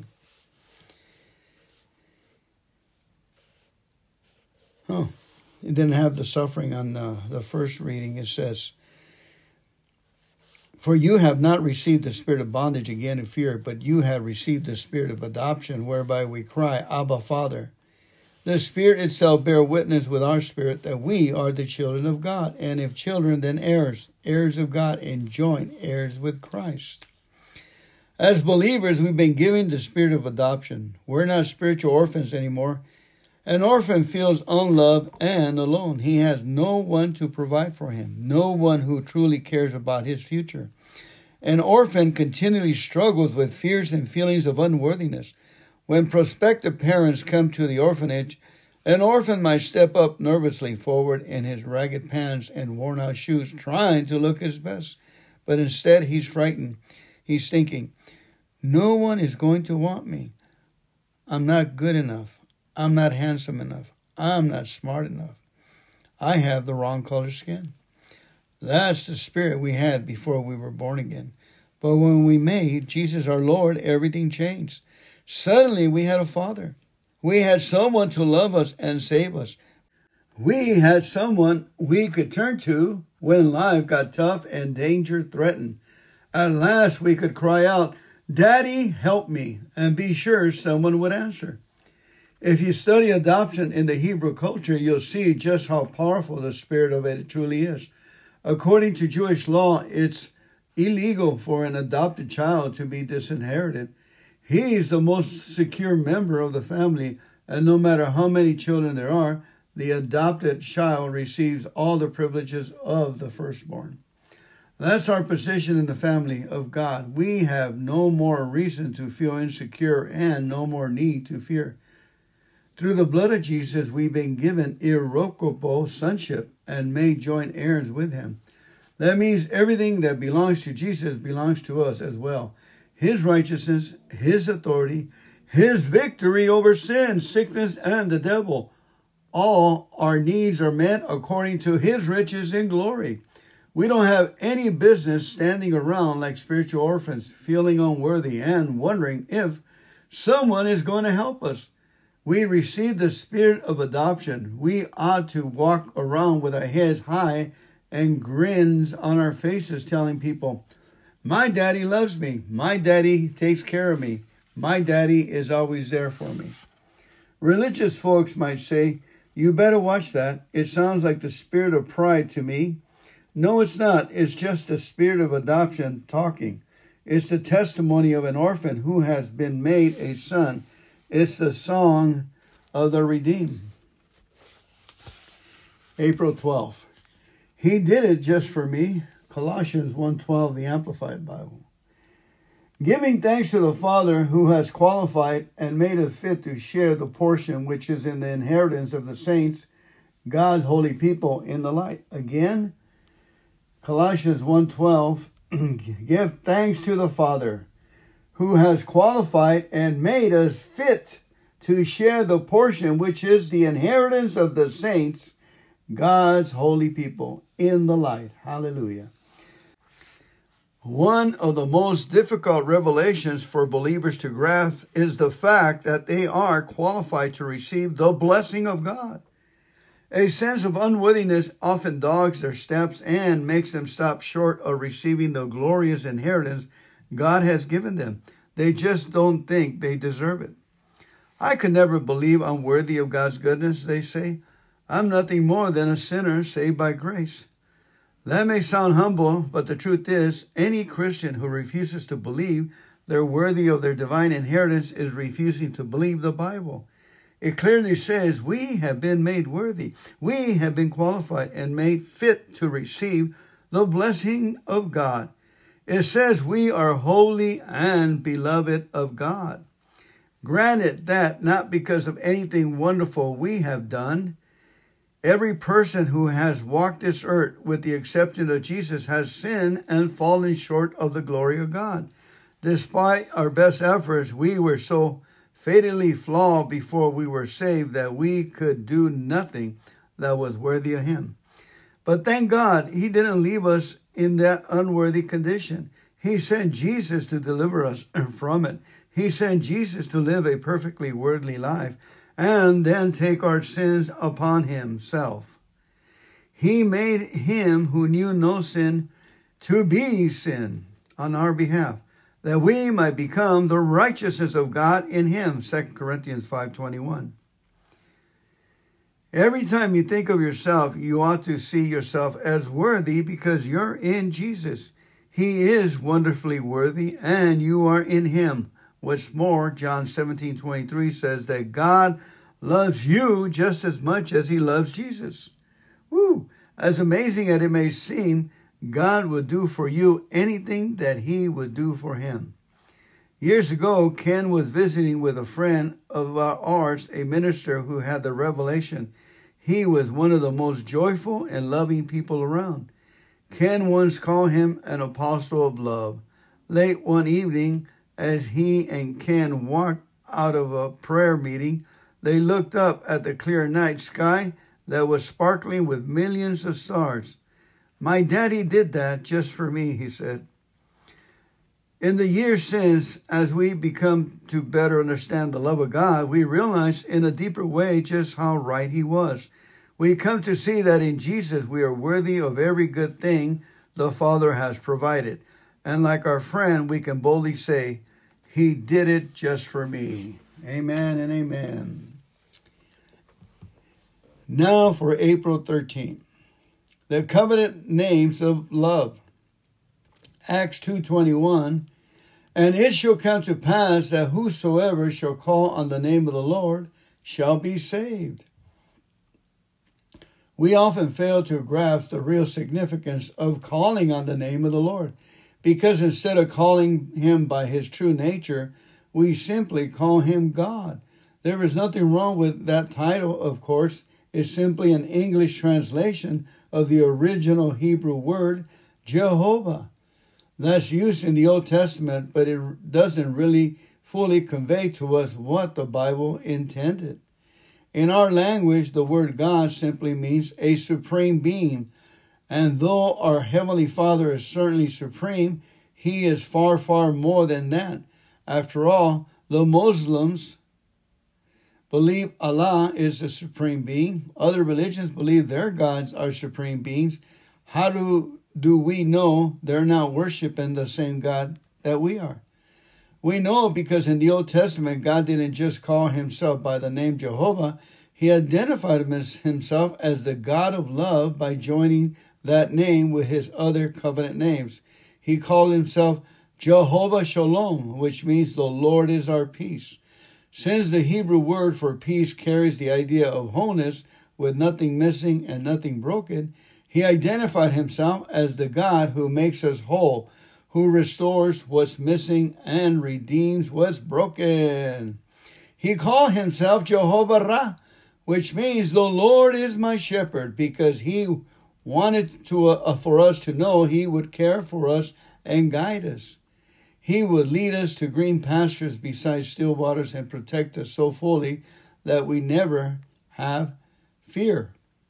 Speaker 1: Oh, it didn't have the suffering on uh, the first reading. It says, "For you have not received the spirit of bondage again to fear, but you have received the spirit of adoption, whereby we cry, Abba, Father. The Spirit itself bear witness with our spirit that we are the children of God, and if children, then heirs, heirs of God, and joint heirs with Christ." As believers, we've been given the spirit of adoption. We're not spiritual orphans anymore. An orphan feels unloved and alone. He has no one to provide for him, no one who truly cares about his future. An orphan continually struggles with fears and feelings of unworthiness. When prospective parents come to the orphanage, an orphan might step up nervously forward in his ragged pants and worn-out shoes, trying to look his best. But instead, he's frightened. He's thinking, no one is going to want me. I'm not good enough. I'm not handsome enough. I'm not smart enough. I have the wrong color skin. That's the spirit we had before we were born again. But when we made Jesus our Lord, everything changed. Suddenly we had a Father. We had someone to love us and save us. We had someone we could turn to when life got tough and danger threatened. At last we could cry out, "Daddy, help me," and be sure someone would answer. If you study adoption in the Hebrew culture, you'll see just how powerful the spirit of it truly is. According to Jewish law, it's illegal for an adopted child to be disinherited. He is the most secure member of the family, and no matter how many children there are, the adopted child receives all the privileges of the firstborn. That's our position in the family of God. We have no more reason to feel insecure and no more need to fear. Through the blood of Jesus, we've been given irrevocable sonship and made joint heirs with him. That means everything that belongs to Jesus belongs to us as well. His righteousness, his authority, his victory over sin, sickness, and the devil. All our needs are met according to his riches in glory. We don't have any business standing around like spiritual orphans, feeling unworthy and wondering if someone is going to help us. We receive the spirit of adoption. We ought to walk around with our heads high and grins on our faces telling people, "My daddy loves me. My daddy takes care of me. My daddy is always there for me." Religious folks might say, "You better watch that. It sounds like the spirit of pride to me." No, it's not. It's just the spirit of adoption talking. It's the testimony of an orphan who has been made a son. It's the song of the redeemed. April twelfth. He did it just for me. Colossians one twelve, the Amplified Bible. Giving thanks to the Father who has qualified and made us fit to share the portion which is in the inheritance of the saints, God's holy people in the light. Again, Colossians one twelve, give thanks to the Father who has qualified and made us fit to share the portion which is the inheritance of the saints, God's holy people in the light. Hallelujah. One of the most difficult revelations for believers to grasp is the fact that they are qualified to receive the blessing of God. A sense of unworthiness often dogs their steps and makes them stop short of receiving the glorious inheritance God has given them. They just don't think they deserve it. I could never believe I'm worthy of God's goodness, they say. I'm nothing more than a sinner saved by grace. That may sound humble, but the truth is, any Christian who refuses to believe they're worthy of their divine inheritance is refusing to believe the Bible. It clearly says we have been made worthy. We have been qualified and made fit to receive the blessing of God. It says we are holy and beloved of God. Granted that not because of anything wonderful we have done. Every person who has walked this earth, with the exception of Jesus, has sinned and fallen short of the glory of God. Despite our best efforts, we were so fatally flawed before we were saved that we could do nothing that was worthy of him. But thank God, he didn't leave us in that unworthy condition. He sent Jesus to deliver us from it. He sent Jesus to live a perfectly worldly life and then take our sins upon himself. He made him who knew no sin to be sin on our behalf, that we might become the righteousness of God in him. Second Corinthians five twenty-one. Every time you think of yourself, you ought to see yourself as worthy because you're in Jesus. He is wonderfully worthy and you are in him. What's more, John seventeen twenty-three says that God loves you just as much as he loves Jesus. Woo! As amazing as it may seem, God would do for you anything that he would do for him. Years ago, Ken was visiting with a friend of ours, a minister who had the revelation. He was one of the most joyful and loving people around. Ken once called him an apostle of love. Late one evening, as he and Ken walked out of a prayer meeting, they looked up at the clear night sky that was sparkling with millions of stars. My daddy did that just for me, he said. In the years since, as we become to better understand the love of God, we realize in a deeper way just how right he was. We come to see that in Jesus we are worthy of every good thing the Father has provided. And like our friend, we can boldly say, he did it just for me. Amen and amen. Now for April thirteenth. The covenant names of love. Acts two twenty-one. And it shall come to pass that whosoever shall call on the name of the Lord shall be saved. We often fail to grasp the real significance of calling on the name of the Lord, because instead of calling him by his true nature, we simply call him God. There is nothing wrong with that title, of course. It's simply an English translation of the original Hebrew word, Jehovah. That's used in the Old Testament, but it doesn't really fully convey to us what the Bible intended. In our language, the word God simply means a supreme being. And though our Heavenly Father is certainly supreme, he is far, far more than that. After all, the Muslims believe Allah is the supreme being. Other religions believe their gods are supreme beings. How do, do we know they're not worshiping the same God that we are? We know because in the Old Testament, God didn't just call himself by the name Jehovah. He identified himself as the God of love by joining that name with his other covenant names. He called himself Jehovah Shalom, which means the Lord is our peace. Since the Hebrew word for peace carries the idea of wholeness with nothing missing and nothing broken, he identified himself as the God who makes us whole, who restores what's missing and redeems what's broken. He called himself Jehovah Ra, which means the Lord is my shepherd, because he wanted to uh, for us to know he would care for us and guide us. He would lead us to green pastures beside still waters and protect us so fully that we never have fear.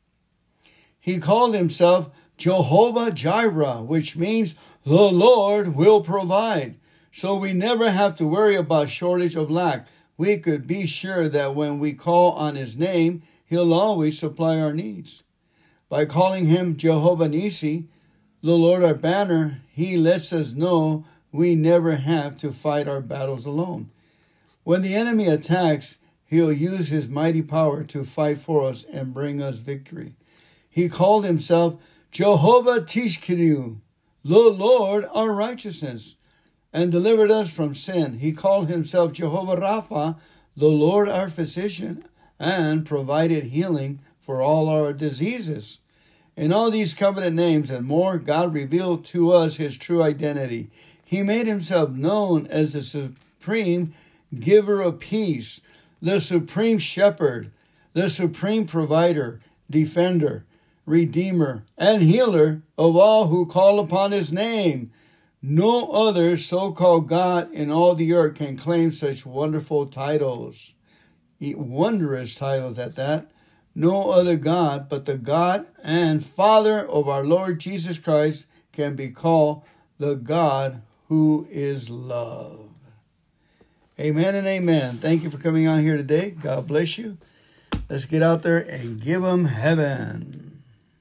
Speaker 1: He called himself Jehovah Jireh, which means the Lord will provide. So we never have to worry about shortage of lack. We could be sure that when we call on his name, he'll always supply our needs. By calling him Jehovah Nisi, the Lord our banner, he lets us know we never have to fight our battles alone. When the enemy attacks, he'll use his mighty power to fight for us and bring us victory. He called himself Jehovah Tishkenu, the Lord our righteousness, and delivered us from sin. He called himself Jehovah Rapha, the Lord our physician, and provided healing for all our diseases. In all these covenant names and more, God revealed to us his true identity. He made himself known as the supreme giver of peace, the supreme shepherd, the supreme provider, defender, redeemer, and healer of all who call upon his name. No other so-called God in all the earth can claim such wonderful titles, wondrous titles at that. No other God but the God and Father of our Lord Jesus Christ can be called the God who is love. Amen and amen. Thank you for coming on here today. God bless you. Let's get out there and give them heaven.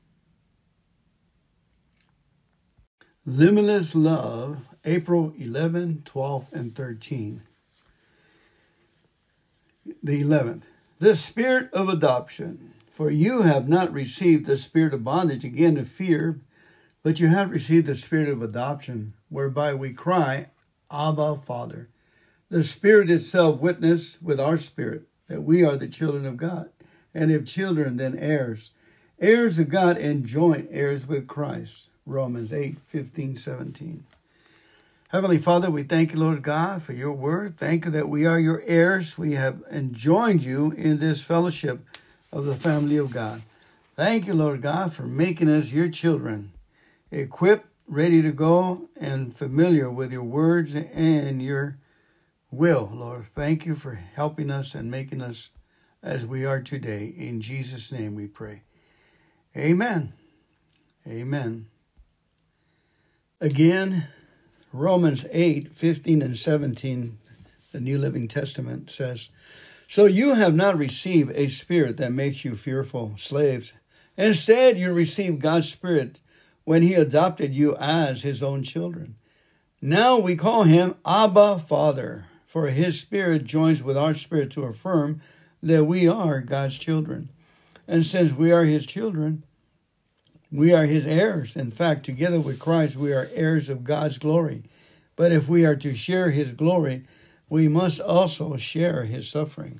Speaker 1: Limitless Love, April eleventh, twelfth, and thirteenth. The eleventh. The spirit of adoption. For you have not received the spirit of bondage again to fear, but you have received the spirit of adoption, whereby we cry, Abba, Father. The Spirit itself witness with our spirit that we are the children of God. And if children, then heirs. Heirs of God and joint heirs with Christ. Romans eight, fifteen, seventeen. Heavenly Father, we thank you, Lord God, for your word. Thank you that we are your heirs. We have enjoined you in this fellowship of the family of God. Thank you, Lord God, for making us your children, equipped, ready to go, and familiar with your words and your will, Lord. Thank you for helping us and making us as we are today. In Jesus' name we pray. Amen. Amen. Again, Romans eight, fifteen and seventeen, the New Living Testament says, So you have not received a spirit that makes you fearful slaves. Instead, you received God's Spirit when he adopted you as his own children. Now we call him Abba, Father, for his Spirit joins with our spirit to affirm that we are God's children. And since we are his children, we are his heirs. In fact, together with Christ, we are heirs of God's glory. But if we are to share his glory, we must also share his suffering.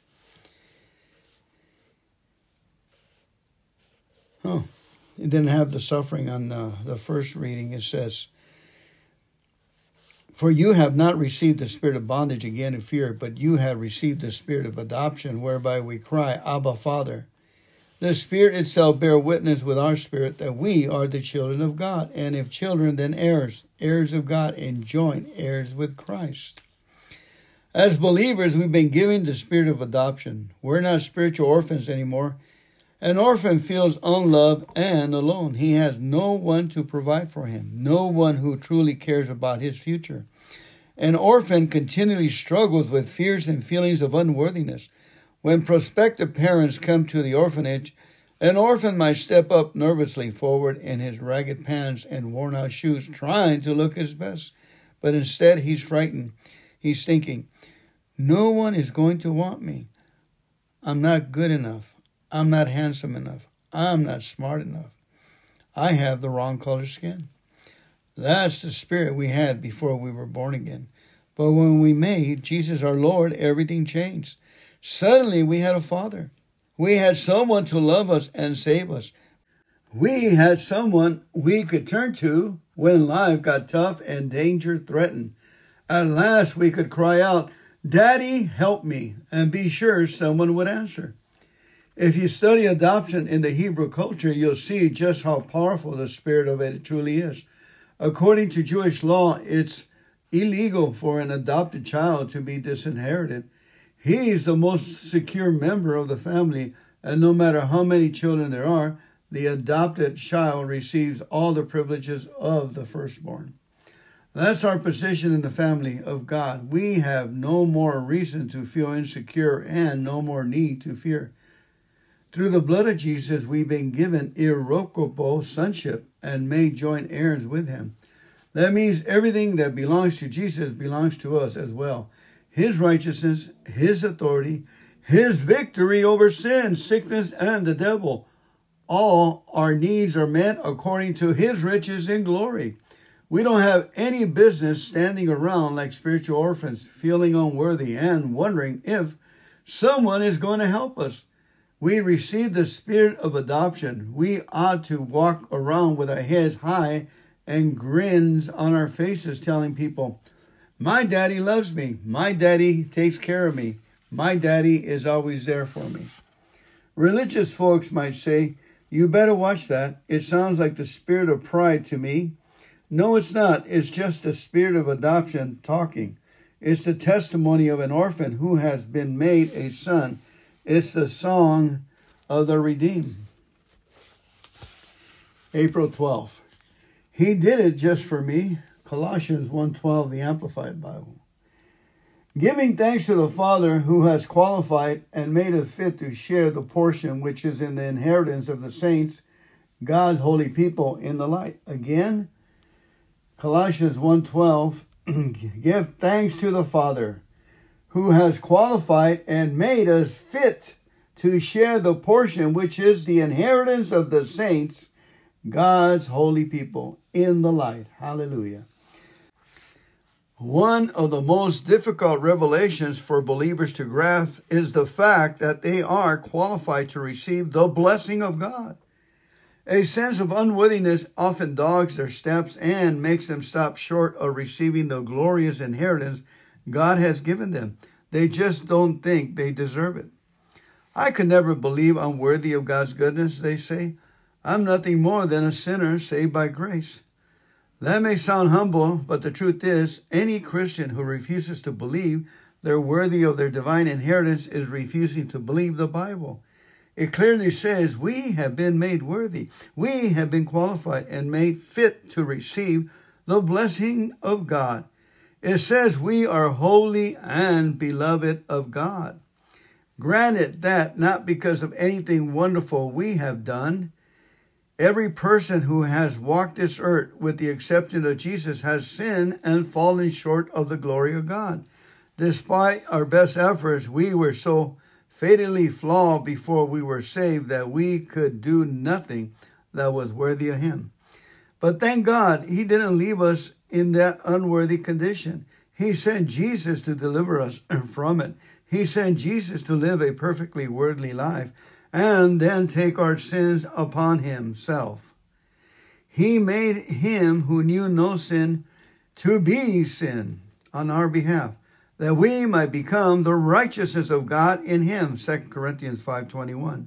Speaker 1: Oh, it didn't have the suffering on uh, the first reading. It says, For you have not received the spirit of bondage again in fear, but you have received the spirit of adoption, whereby we cry, Abba, Father. The Spirit itself bear witness with our spirit that we are the children of God. And if children, then heirs, heirs of God, and joint heirs with Christ. As believers, we've been given the spirit of adoption. We're not spiritual orphans anymore. An orphan feels unloved and alone. He has no one to provide for him, no one who truly cares about his future. An orphan continually struggles with fears and feelings of unworthiness. When prospective parents come to the orphanage, an orphan might step up nervously forward in his ragged pants and worn-out shoes, trying to look his best. But instead, he's frightened. He's thinking, no one is going to want me. I'm not good enough. I'm not handsome enough. I'm not smart enough. I have the wrong color skin. That's the spirit we had before we were born again. But when we made Jesus our Lord, everything changed. Suddenly we had a Father. We had someone to love us and save us. We had someone we could turn to when life got tough and danger threatened. At last we could cry out, Daddy, help me, and be sure someone would answer. If you study adoption in the Hebrew culture, you'll see just how powerful the spirit of it truly is. According to Jewish law, it's illegal for an adopted child to be disinherited. He's the most secure member of the family, and no matter how many children there are, the adopted child receives all the privileges of the firstborn. That's our position in the family of God. We have no more reason to feel insecure and no more need to fear. Through the blood of Jesus, we've been given irrevocable sonship and made joint heirs with him. That means everything that belongs to Jesus belongs to us as well. His righteousness, his authority, his victory over sin, sickness, and the devil. All our needs are met according to his riches in glory. We don't have any business standing around like spiritual orphans, feeling unworthy and wondering if someone is going to help us. We receive the spirit of adoption. We ought to walk around with our heads high and grins on our faces telling people, my daddy loves me. My daddy takes care of me. My daddy is always there for me. Religious folks might say, you better watch that. It sounds like the spirit of pride to me. No, it's not. It's just the spirit of adoption talking. It's the testimony of an orphan who has been made a son. It's the song of the redeemed. April twelfth. He did it just for me. Colossians one twelve, the Amplified Bible. Giving thanks to the Father who has qualified and made us fit to share the portion which is in the inheritance of the saints, God's holy people in the light. Again, Colossians one twelve, give thanks to the Father who has qualified and made us fit to share the portion which is the inheritance of the saints, God's holy people in the light. Hallelujah. One of the most difficult revelations for believers to grasp is the fact that they are qualified to receive the blessing of God. A sense of unworthiness often dogs their steps and makes them stop short of receiving the glorious inheritance God has given them. They just don't think they deserve it. I could never believe I'm worthy of God's goodness, they say. I'm nothing more than a sinner saved by grace. That may sound humble, but the truth is, any Christian who refuses to believe they're worthy of their divine inheritance is refusing to believe the Bible. It clearly says we have been made worthy. We have been qualified and made fit to receive the blessing of God. It says we are holy and beloved of God. Granted that not because of anything wonderful we have done. Every person who has walked this earth, with the exception of Jesus, has sinned and fallen short of the glory of God. Despite our best efforts, we were so fatally flawed before we were saved that we could do nothing that was worthy of him. But thank God, he didn't leave us in that unworthy condition. He sent Jesus to deliver us from it. He sent Jesus to live a perfectly worldly life and then take our sins upon himself. He made him who knew no sin to be sin on our behalf, that we might become the righteousness of God in him, Second Corinthians five twenty-one.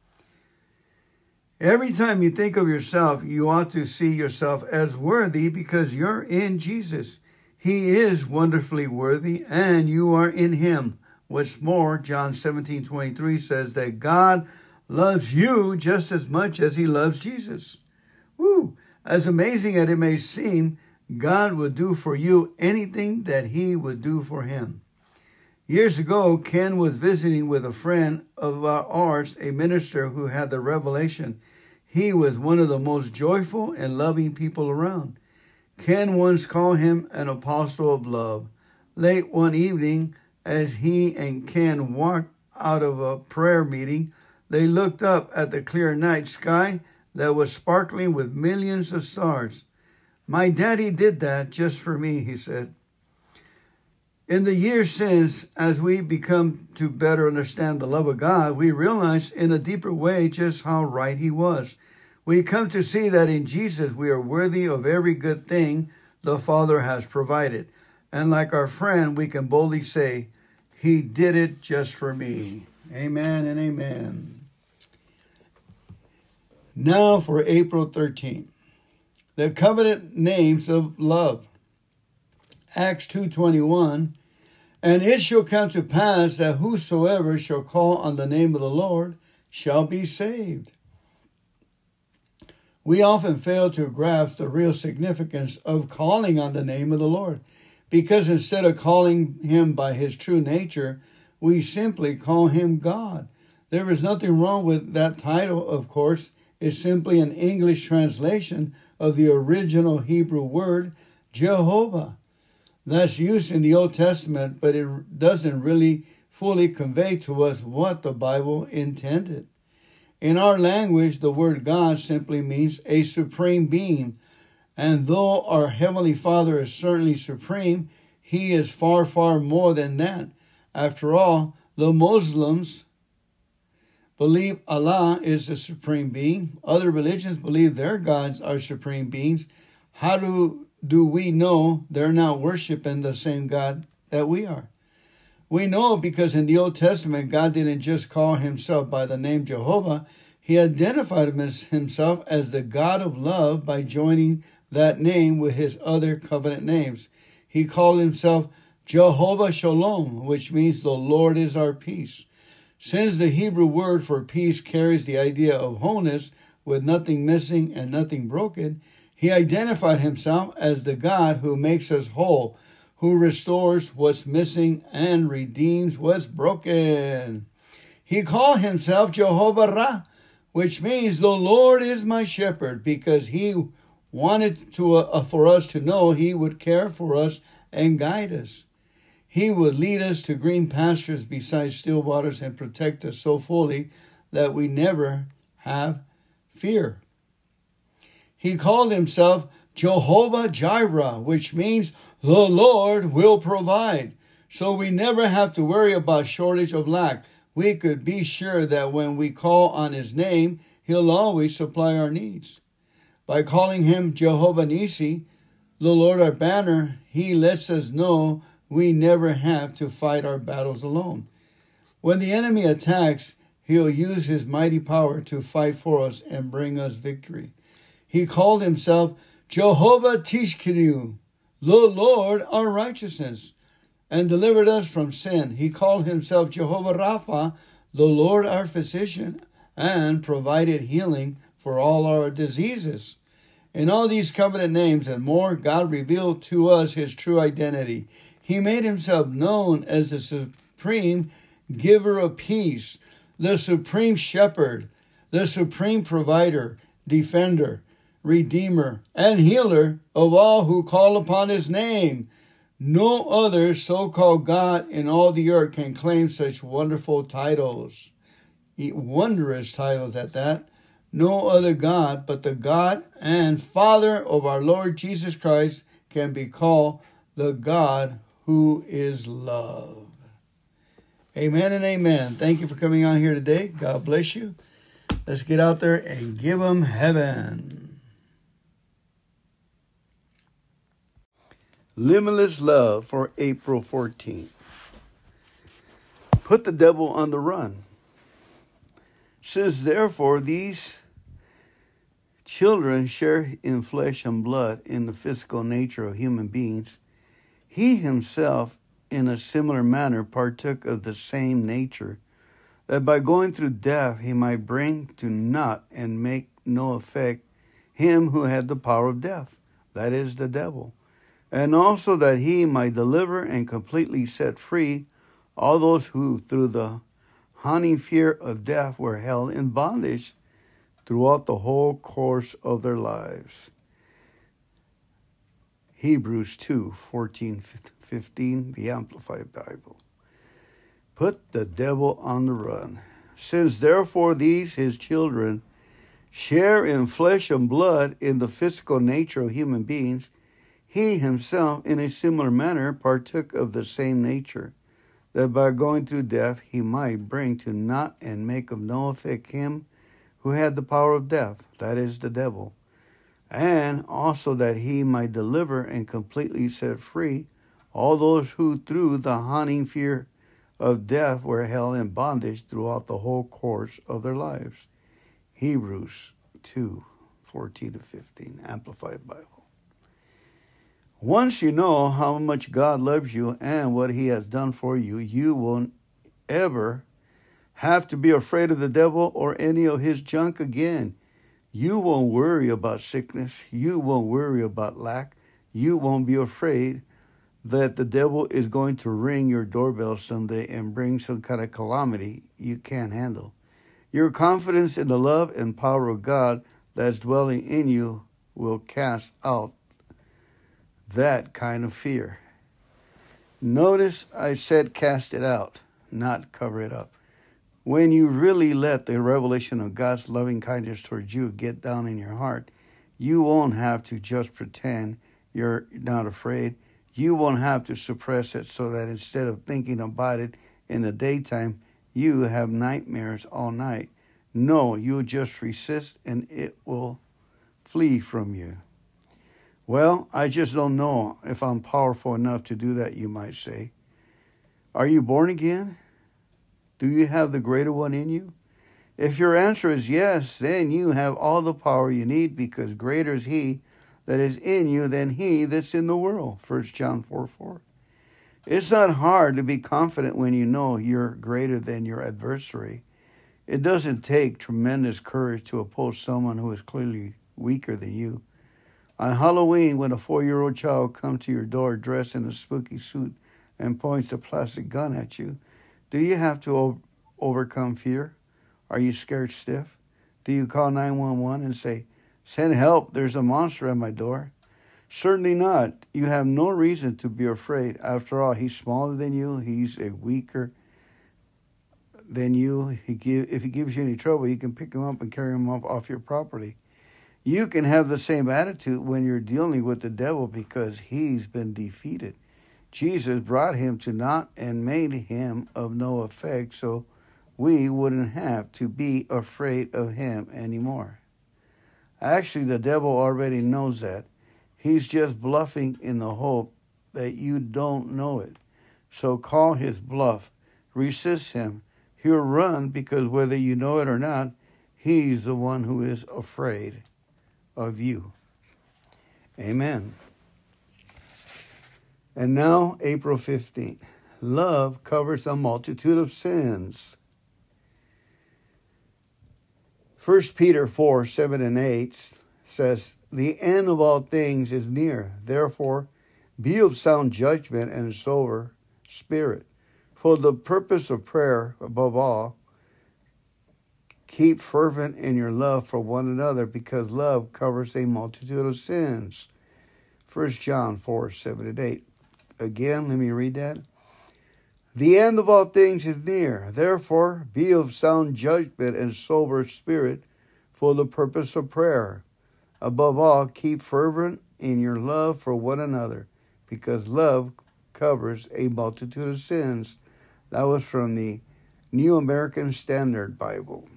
Speaker 1: Every time you think of yourself, you ought to see yourself as worthy because you're in Jesus. He is wonderfully worthy and you are in him. What's more, John seventeen twenty-three says that God loves you just as much as he loves Jesus. Woo! As amazing as it may seem, God would do for you anything that he would do for him. Years ago, Ken was visiting with a friend of ours, a minister who had the revelation. He was one of the most joyful and loving people around. Ken once called him an apostle of love. Late one evening, as he and Ken walked out of a prayer meeting, they looked up at the clear night sky that was sparkling with millions of stars. My daddy did that just for me, he said. In the years since, as we become to better understand the love of God, we realize in a deeper way just how right he was. We come to see that in Jesus we are worthy of every good thing the Father has provided. And like our friend, we can boldly say, he did it just for me. Amen and amen. Now for April thirteenth. The covenant names of love. Acts two twenty-one. And it shall come to pass that whosoever shall call on the name of the Lord shall be saved. We often fail to grasp the real significance of calling on the name of the Lord, because instead of calling him by his true nature, we simply call him God. There is nothing wrong with that title, of course. It's simply an English translation of the original Hebrew word, Jehovah. That's used in the Old Testament, but it doesn't really fully convey to us what the Bible intended. In our language, the word God simply means a supreme being. And though our Heavenly Father is certainly supreme, he is far, far more than that. After all, the Muslims believe Allah is the supreme being. Other religions believe their gods are supreme beings. How do, do we know they're not worshiping the same God that we are? We know because in the Old Testament, God didn't just call himself by the name Jehovah. He identified himself as the God of love by joining that name with his other covenant names. He called himself Jehovah Shalom, which means the Lord is our peace. Since the Hebrew word for peace carries the idea of wholeness with nothing missing and nothing broken, he identified himself as the God who makes us whole, who restores what's missing and redeems what's broken. He called himself Jehovah Ra, which means the Lord is my shepherd, because he wanted to uh, for us to know he would care for us and guide us. He would lead us to green pastures beside still waters and protect us so fully that we never have fear. He called himself Jehovah Jireh, which means the Lord will provide. So we never have to worry about shortage of lack. We could be sure that when we call on his name, he'll always supply our needs. By calling him Jehovah Nissi, the Lord our banner, he lets us know we never have to fight our battles alone. When the enemy attacks, he'll use his mighty power to fight for us and bring us victory. He called himself Jehovah Tishkenu, the Lord our righteousness, and delivered us from sin. He called himself Jehovah Rapha, the Lord our physician, and provided healing for all our diseases. In all these covenant names and more, God revealed to us his true identity. He made himself known as the supreme giver of peace, the supreme shepherd, the supreme provider, defender, redeemer, and healer of all who call upon his name. No other so-called God in all the earth can claim such wonderful titles, wondrous titles at that. No other God but the God and Father of our Lord Jesus Christ can be called the God who is love. Amen and amen. Thank you for coming on here today. God bless you. Let's get out there and give them heaven. Limitless love for April fourteenth. Put the devil on the run. Since therefore these children share in flesh and blood in the physical nature of human beings, he himself in a similar manner partook of the same nature, that by going through death he might bring to naught and make no effect him who had the power of death, that is, the devil, and also that he might deliver and completely set free all those who through the haunting fear of death were held in bondage throughout the whole course of their lives. Hebrews two, fourteen, fifteen, the Amplified Bible. Put the devil on the run. Since therefore these his children share in flesh and blood in the physical nature of human beings, he himself in a similar manner partook of the same nature, that by going through death he might bring to naught and make of no effect him who had the power of death, that is, the devil, and also that he might deliver and completely set free all those who through the haunting fear of death were held in bondage throughout the whole course of their lives. Hebrews two, fourteen to fifteen, Amplified Bible. Once you know how much God loves you and what he has done for you, you won't ever have to be afraid of the devil or any of his junk again. You won't worry about sickness. You won't worry about lack. You won't be afraid that the devil is going to ring your doorbell someday and bring some kind of calamity you can't handle. Your confidence in the love and power of God that's dwelling in you will cast out that kind of fear. Notice I said cast it out, not cover it up. When you really let the revelation of God's loving kindness towards you get down in your heart, you won't have to just pretend you're not afraid. You won't have to suppress it so that instead of thinking about it in the daytime, you have nightmares all night. No, you just resist and it will flee from you. Well, I just don't know if I'm powerful enough to do that, you might say. Are you born again? Do you have the greater one in you? If your answer is yes, then you have all the power you need, because greater is he that is in you than he that's in the world. First John four four. It's not hard to be confident when you know you're greater than your adversary. It doesn't take tremendous courage to oppose someone who is clearly weaker than you. On Halloween, when a four-year-old child comes to your door dressed in a spooky suit and points a plastic gun at you, do you have to o- overcome fear? Are you scared stiff? Do you call nine one one and say, "Send help, there's a monster at my door"? Certainly not. You have no reason to be afraid. After all, he's smaller than you. He's a weaker than you. He give, if he gives you any trouble, you can pick him up and carry him up off your property. You can have the same attitude when you're dealing with the devil, because he's been defeated. Jesus brought him to naught and made him of no effect, so we wouldn't have to be afraid of him anymore. Actually, the devil already knows that. He's just bluffing in the hope that you don't know it. So call his bluff. Resist him. He'll run, because whether you know it or not, he's the one who is afraid of you. Amen. And now, April fifteenth. Love covers a multitude of sins. First Peter four, seven and eight says, "The end of all things is near. Therefore, be of sound judgment and sober spirit. For the purpose of prayer, above all, keep fervent in your love for one another, because love covers a multitude of sins." First John four, seven and eight. Again, let me read that. "The end of all things is near. Therefore, be of sound judgment and sober spirit for the purpose of prayer. Above all, keep fervent in your love for one another, because love covers a multitude of sins." That was from the New American Standard Bible.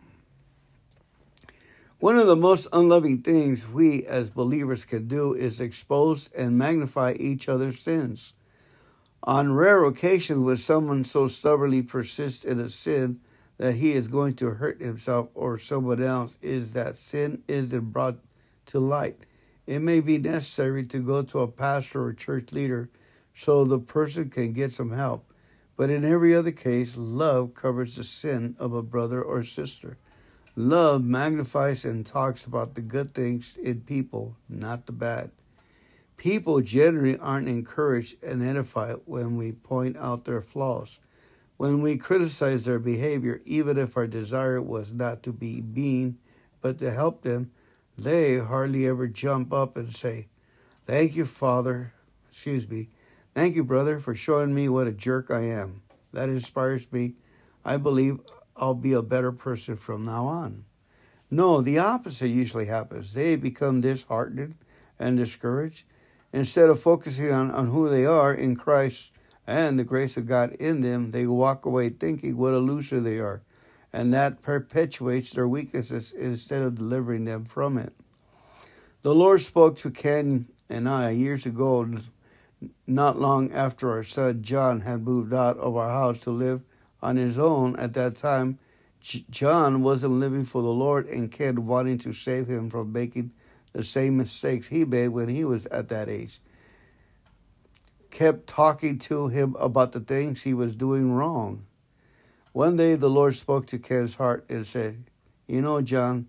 Speaker 1: One of the most unloving things we as believers can do is expose and magnify each other's sins. On rare occasions, when someone so stubbornly persists in a sin that he is going to hurt himself or someone else, is that sin isn't brought to light. It may be necessary to go to a pastor or church leader so the person can get some help. But in every other case, love covers the sin of a brother or sister. Love magnifies and talks about the good things in people, not the bad. People generally aren't encouraged and edified when we point out their flaws. When we criticize their behavior, even if our desire was not to be mean, but to help them, they hardly ever jump up and say, "Thank you, Father, excuse me, thank you, brother, for showing me what a jerk I am. That inspires me. I believe I'll be a better person from now on." No, the opposite usually happens. They become disheartened and discouraged. Instead of focusing on, on who they are in Christ and the grace of God in them, they walk away thinking what a loser they are. And that perpetuates their weaknesses instead of delivering them from it. The Lord spoke to Ken and I years ago, not long after our son John had moved out of our house to live on his own. At that time, J- John wasn't living for the Lord, and Ken, wanting to save him from making the same mistakes he made when he was at that age, kept talking to him about the things he was doing wrong. One day the Lord spoke to Ken's heart and said, you know, John,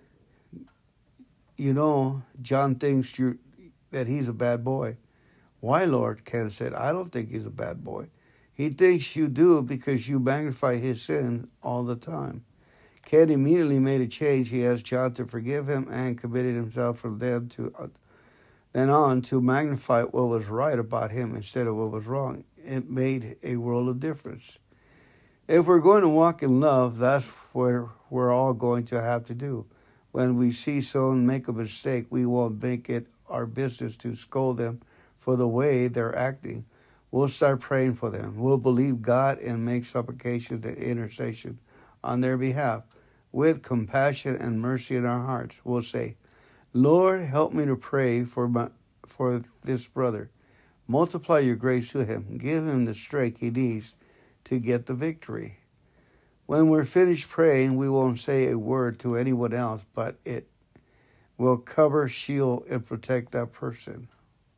Speaker 1: you know, John thinks you that he's a bad boy. Why, Lord? Ken said, I don't think he's a bad boy. He thinks you do because you magnify his sin all the time. Ken immediately made a change. He asked John to forgive him and committed himself from them to uh, then on to magnify what was right about him instead of what was wrong. It made a world of difference. If we're going to walk in love, that's what we're all going to have to do. When we see someone make a mistake, we won't make it our business to scold them for the way they're acting. we'll start praying for them. We'll believe God and make supplication and intercession on their behalf with compassion and mercy in our hearts. We'll say, Lord, help me to pray for my for this brother. Multiply your grace to him. Give him the strength he needs to get the victory. When we're finished praying, we won't say a word to anyone else, but it will cover, shield, and protect that person.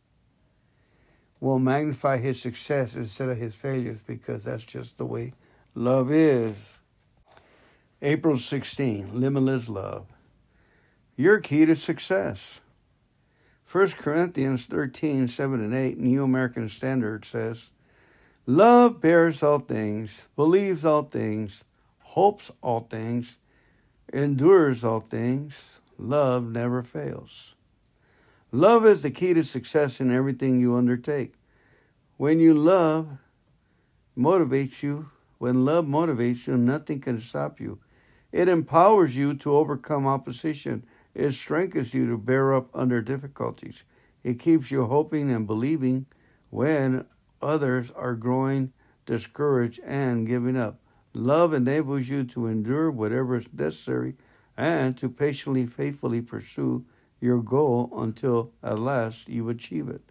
Speaker 1: We'll magnify his success instead of his failures, because that's just the way love is. April sixteenth, limitless love. Your key to success. First Corinthians thirteen, seven and eight, New American Standard says, love bears all things, believes all things, hopes all things, endures all things. Love never fails. Love is the key to success in everything you undertake. When you love motivates you, when love motivates you, nothing can stop you. It empowers you to overcome opposition. It strengthens you to bear up under difficulties. It keeps you hoping and believing when others are growing discouraged and giving up. Love enables you to endure whatever is necessary and to patiently, faithfully pursue your goal until at last you achieve it.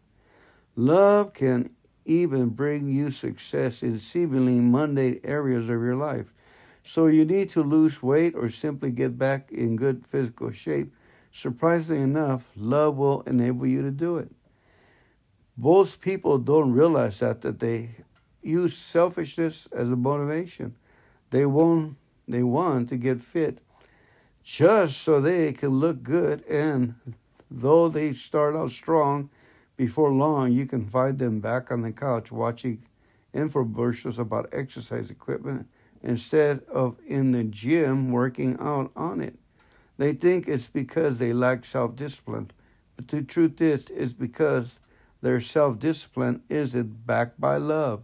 Speaker 1: Love can even bring you success in seemingly mundane areas of your life. So you need to lose weight or simply get back in good physical shape. Surprisingly enough, love will enable you to do it. Most people don't realize that, that they use selfishness as a motivation. They want, they want to get fit just so they can look good, and though they start out strong, before long you can find them back on the couch watching infomercials about exercise equipment instead of in the gym working out on it. They think it's because they lack self-discipline, but the truth is, it's because their self-discipline isn't backed by love.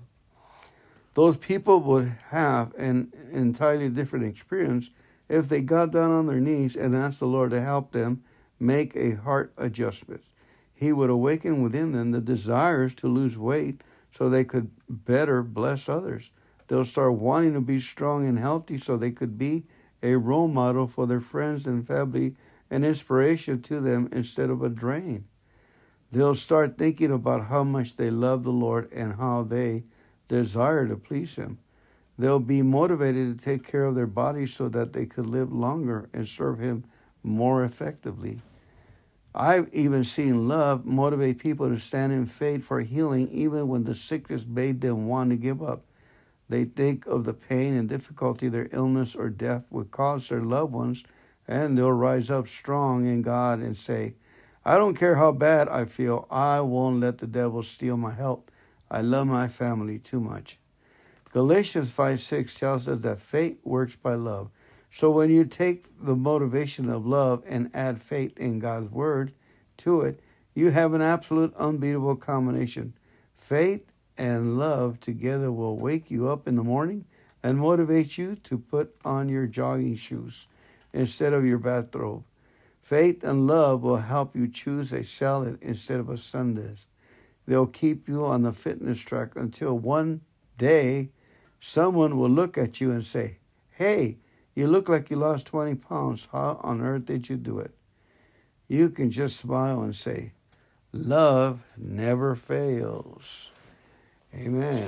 Speaker 1: Those people would have an entirely different experience if they got down on their knees and asked the Lord to help them make a heart adjustment. He would awaken within them the desires to lose weight so they could better bless others. They'll start wanting to be strong and healthy so they could be a role model for their friends and family, an inspiration to them instead of a drain. They'll start thinking about how much they love the Lord and how they desire to please Him. They'll be motivated to take care of their bodies so that they could live longer and serve Him more effectively. I've even seen love motivate people to stand in faith for healing even when the sickness made them want to give up. They think of the pain and difficulty their illness or death would cause their loved ones, and they'll rise up strong in God and say, I don't care how bad I feel, I won't let the devil steal my health. I love my family too much. Galatians five six tells us that faith works by love. So when you take the motivation of love and add faith in God's word to it, you have an absolute unbeatable combination. Faith and love together will wake you up in the morning and motivate you to put on your jogging shoes instead of your bathrobe. Faith and love will help you choose a salad instead of a sundae. They'll keep you on the fitness track until one day someone will look at you and say, hey, you look like you lost twenty pounds. How on earth did you do it? You can just smile and say, love never fails. Amen.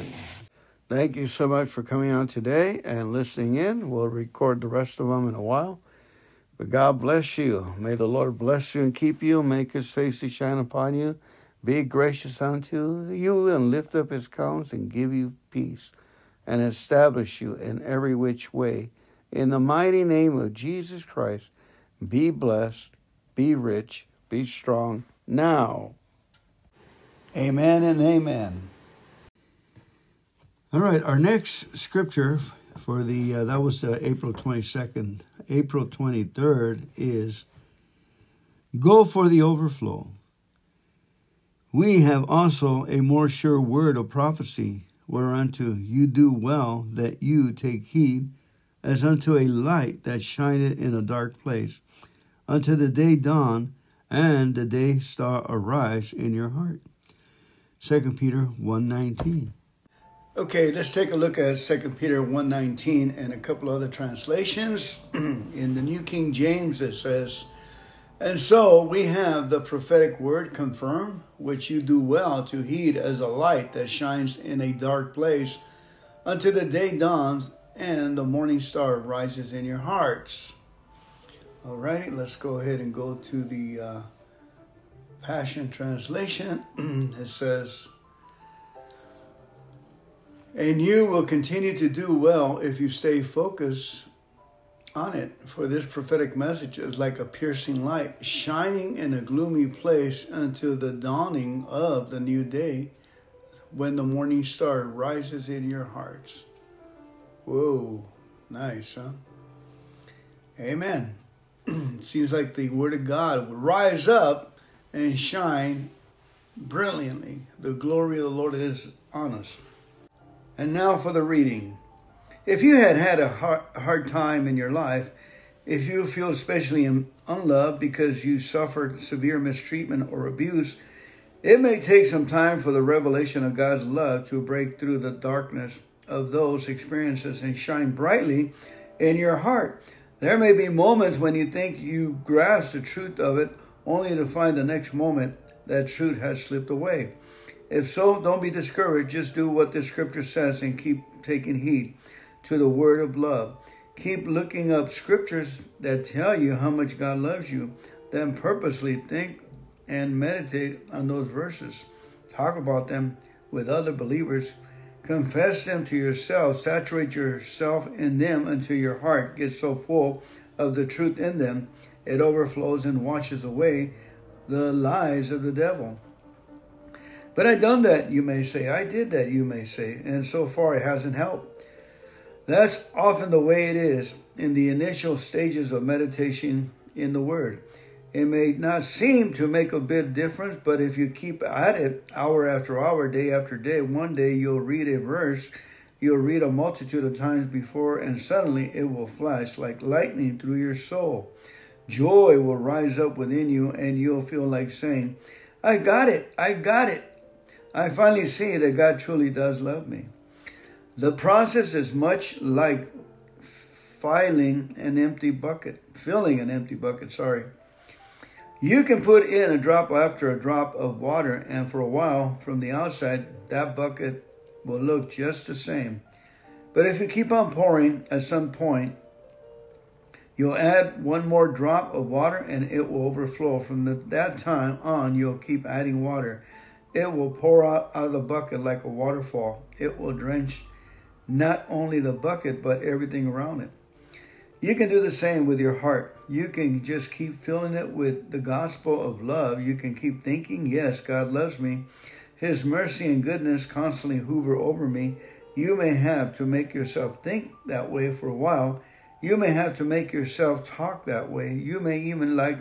Speaker 1: Thank you so much for coming on today and listening in. We'll record the rest of them in a while. But God bless you. May the Lord bless you and keep you, make His face to shine upon you, be gracious unto you, and lift up His countenance and give you peace, and establish you in every which way. In the mighty name of Jesus Christ, be blessed, be rich, be strong now. Amen and amen. All right, our next scripture for the, uh, that was uh, April twenty-second. April twenty-third is, go for the overflow. We have also a more sure word of prophecy, whereunto you do well that you take heed, as unto a light that shineth in a dark place, unto the day dawn, and the day star arise in your heart. Second Peter one nineteen. Okay, let's take a look at Second Peter one nineteen and a couple other translations. In the New King James it says, "And so we have the prophetic word confirmed, which you do well to heed as a light that shines in a dark place until the day dawns and the morning star rises in your hearts." All righty, let's go ahead and go to the uh, Passion Translation. It says, "And you will continue to do well if you stay focused on it, for this prophetic message is like a piercing light shining in a gloomy place until the dawning of the new day when the morning star rises in your hearts." Whoa, nice, huh? Amen. It seems like the Word of God would rise up and shine brilliantly. The glory of the Lord is on us. And now for the reading. If you had had a hard, hard time in your life, if you feel especially unloved because you suffered severe mistreatment or abuse, it may take some time for the revelation of God's love to break through the darkness of those experiences and shine brightly in your heart. There may be moments when you think you grasp the truth of it, only to find the next moment that truth has slipped away. If so, don't be discouraged. Just do what the scripture says and keep taking heed to the word of love. Keep looking up scriptures that tell you how much God loves you. Then purposely think and meditate on those verses. Talk about them with other believers. Confess them to yourself. Saturate yourself in them until your heart gets so full of the truth in them, it overflows and washes away the lies of the devil. "But I done that," you may say. "I did that," you may say, "and so far it hasn't helped." That's often the way it is in the initial stages of meditation in the Word. It may not seem to make a bit of difference, but if you keep at it hour after hour, day after day, one day you'll read a verse you'll read a multitude of times before, and suddenly it will flash like lightning through your soul. Joy will rise up within you, and you'll feel like saying, "I got it, I got it. I finally see that God truly does love me." The process is much like filling an empty bucket, filling an empty bucket, sorry. You can put in a drop after a drop of water, and for a while, from the outside, that bucket will look just the same. But if you keep on pouring, at some point, you'll add one more drop of water, and it will overflow. From the, that time on, you'll keep adding water. It will pour out, out of the bucket like a waterfall. It will drench not only the bucket, but everything around it. You can do the same with your heart. You can just keep filling it with the gospel of love. You can keep thinking, yes, God loves me. His mercy and goodness constantly hover over me. You may have to make yourself think that way for a while. You may have to make yourself talk that way. You may even like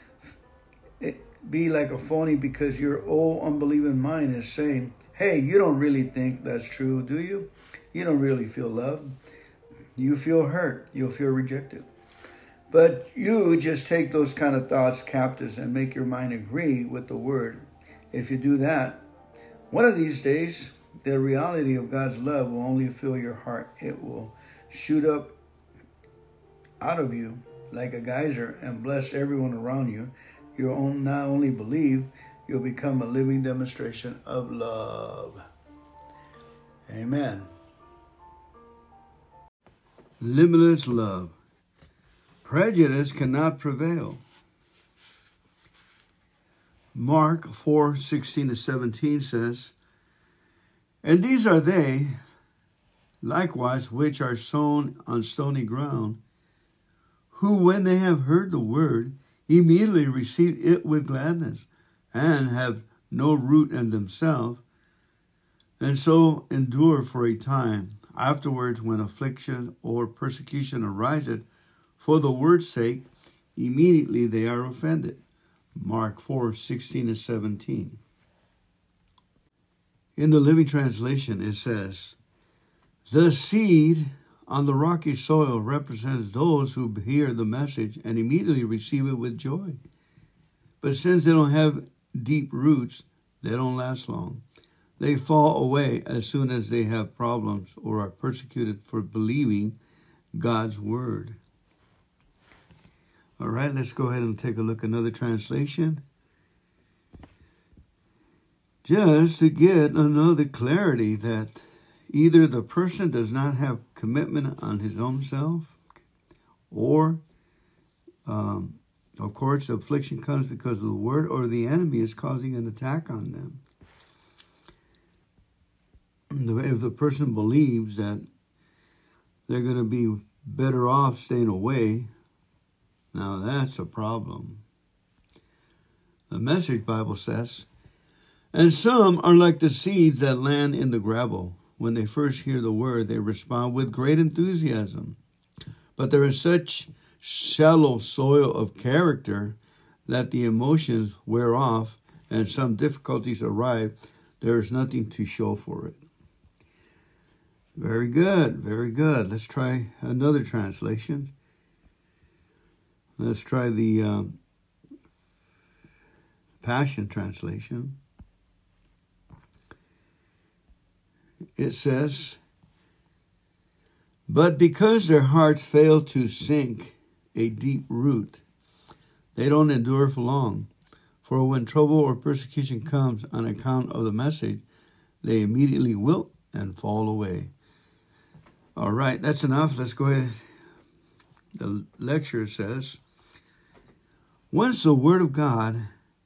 Speaker 1: be like a phony because your old unbelieving mind is saying, "Hey, you don't really think that's true, do you? You don't really feel loved. You feel hurt. You'll feel rejected." But you just take those kind of thoughts captives and make your mind agree with the word. If you do that, one of these days, the reality of God's love will only fill your heart. It will shoot up out of you like a geyser and bless everyone around you. You'll not only believe, you'll become a living demonstration of love. Amen. Limitless love. Prejudice cannot prevail. Mark four sixteen to seventeen says, "And these are they, likewise, which are sown on stony ground, who, when they have heard the word, immediately receive it with gladness, and have no root in themselves, and so endure for a time. Afterwards, when affliction or persecution ariseth for the word's sake, immediately they are offended." Mark four sixteen to seventeen. In the Living Translation, it says, "The seed on the rocky soil represents those who hear the message and immediately receive it with joy. But since they don't have deep roots, they don't last long. They fall away as soon as they have problems or are persecuted for believing God's word. All right, let's go ahead and take a look at another translation. Just to get another clarity that either the person does not have commitment on his own self, or, um, of course, the affliction comes because of the word, or the enemy is causing an attack on them. If the person believes that they're going to be better off staying away, now that's a problem. The Message Bible says, and some are like the seeds that land in the gravel. When they first hear the word, they respond with great enthusiasm. But there is such shallow soil of character that the emotions wear off and some difficulties arrive. There is nothing to show for it. Very good, very good. Let's try another translation. Let's try the um, Passion Translation. It says, but because their hearts fail to sink a deep root, they don't endure for long. For when trouble or persecution comes on account of the message, they immediately wilt and fall away. All right, that's enough. Let's go ahead. The lecture says, once the word of God,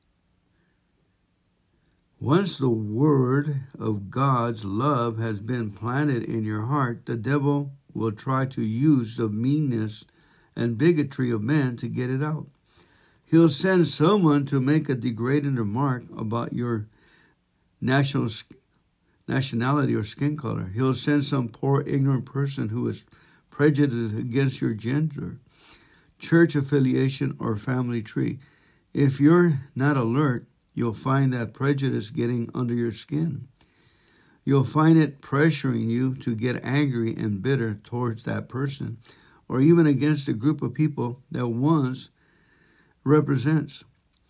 Speaker 1: once the word of God's love has been planted in your heart, the devil will try to use the meanness and bigotry of men to get it out. He'll send someone to make a degrading remark about your national nationality or skin color. He'll send some poor ignorant person who is prejudiced against your gender, church affiliation, or family tree. If you're not alert, you'll find that prejudice getting under your skin. You'll find it pressuring you to get angry and bitter towards that person, or even against a group of people that once represents.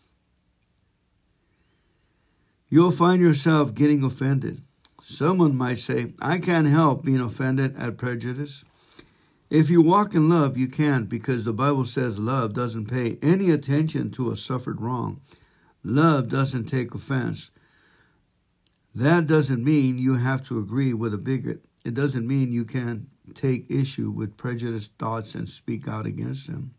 Speaker 1: You'll find yourself getting offended. Someone might say, I can't help being offended at prejudice. If you walk in love, you can, because the Bible says love doesn't pay any attention to a suffered wrong. Love doesn't take offense. That doesn't mean you have to agree with a bigot. It doesn't mean you can take issue with prejudiced thoughts and speak out against them.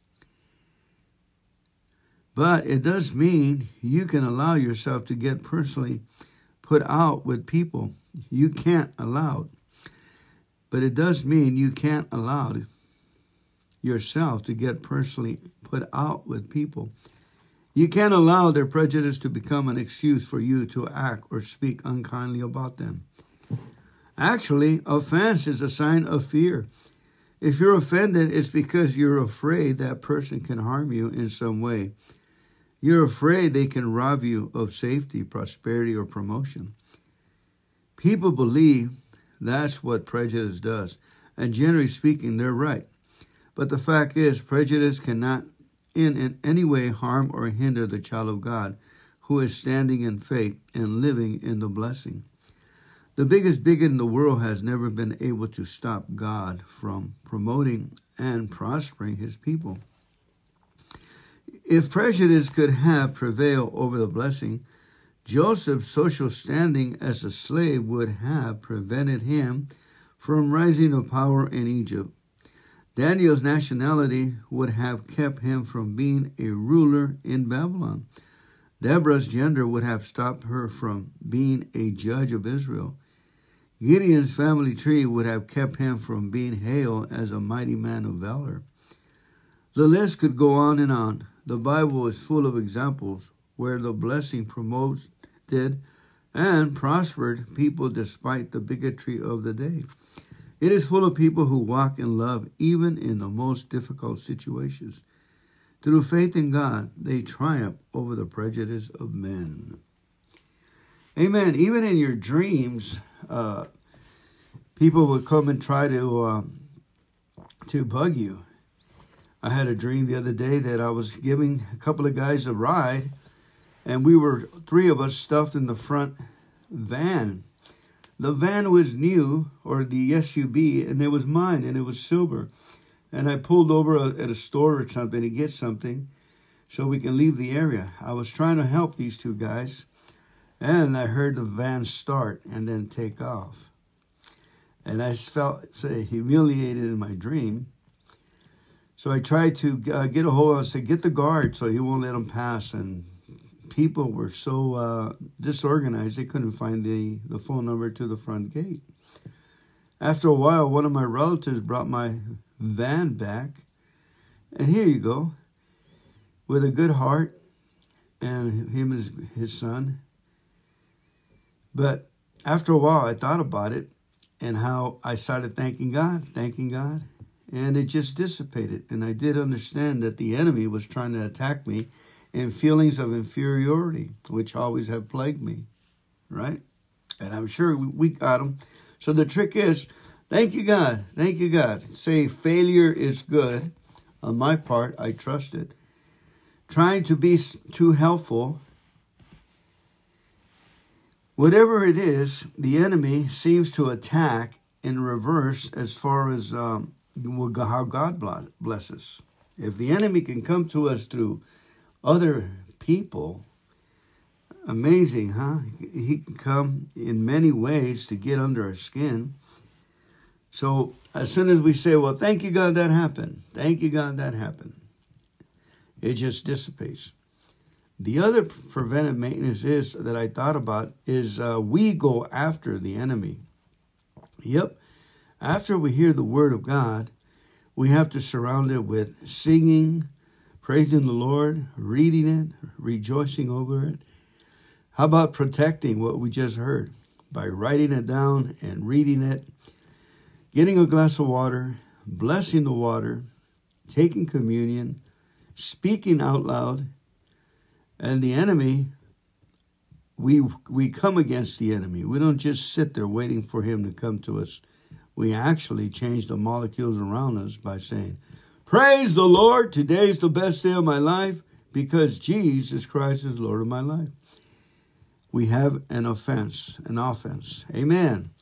Speaker 1: But it does mean you can allow yourself to get personally put out with people you can't allow. But it does mean you can't allow yourself to get personally put out with people. You can't allow their prejudice to become an excuse for you to act or speak unkindly about them. Actually, offense is a sign of fear. If you're offended, it's because you're afraid that person can harm you in some way. You're afraid they can rob you of safety, prosperity, or promotion. People believe that's what prejudice does, and generally speaking, they're right. But the fact is, prejudice cannot in, in any way harm or hinder the child of God who is standing in faith and living in the blessing. The biggest bigot in the world has never been able to stop God from promoting and prospering his people. If prejudice could have prevailed over the blessing, Joseph's social standing as a slave would have prevented him from rising to power in Egypt. Daniel's nationality would have kept him from being a ruler in Babylon. Deborah's gender would have stopped her from being a judge of Israel. Gideon's family tree would have kept him from being hailed as a mighty man of valor. The list could go on and on. The Bible is full of examples where the blessing promoted and prospered people despite the bigotry of the day. It is full of people who walk in love even in the most difficult situations. Through faith in God, they triumph over the prejudice of men. Amen. Even in your dreams, uh, people would come and try to uh, to bug you. I had a dream the other day that I was giving a couple of guys a ride, and we were three of us stuffed in the front van. The van was new, or the S U V, and it was mine, and it was silver. And I pulled over at a store or something to get something so we can leave the area. I was trying to help these two guys, and I heard the van start and then take off. And I felt, say, humiliated in my dream. So I tried to uh, get a hold of him and say, get the guard so he won't let him pass. And people were so uh, disorganized, they couldn't find the, the phone number to the front gate. After a while, one of my relatives brought my van back. And here you go, with a good heart, and him and his, his son. But after a while, I thought about it and how I started thanking God, thanking God. And it just dissipated. And I did understand that the enemy was trying to attack me in feelings of inferiority, which always have plagued me, right? And I'm sure we got them. So the trick is, thank you, God. Thank you, God. Say failure is good. On my part, I trust it. Trying to be too helpful. Whatever it is, the enemy seems to attack in reverse as far as um, how God blesses. If the enemy can come to us through other people, amazing, huh? He can come in many ways to get under our skin. So as soon as we say, well, thank you, God, that happened. Thank you, God, that happened. It just dissipates. The other preventive maintenance is that I thought about is uh, we go after the enemy. Yep. After we hear the word of God, we have to surround it with singing, praising the Lord, reading it, rejoicing over it. How about protecting what we just heard by writing it down and reading it, getting a glass of water, blessing the water, taking communion, speaking out loud, and the enemy, we we come against the enemy. We don't just sit there waiting for him to come to us. We actually change the molecules around us by saying, praise the Lord, today's the best day of my life because Jesus Christ is Lord of my life. We have an offense, an offense. Amen.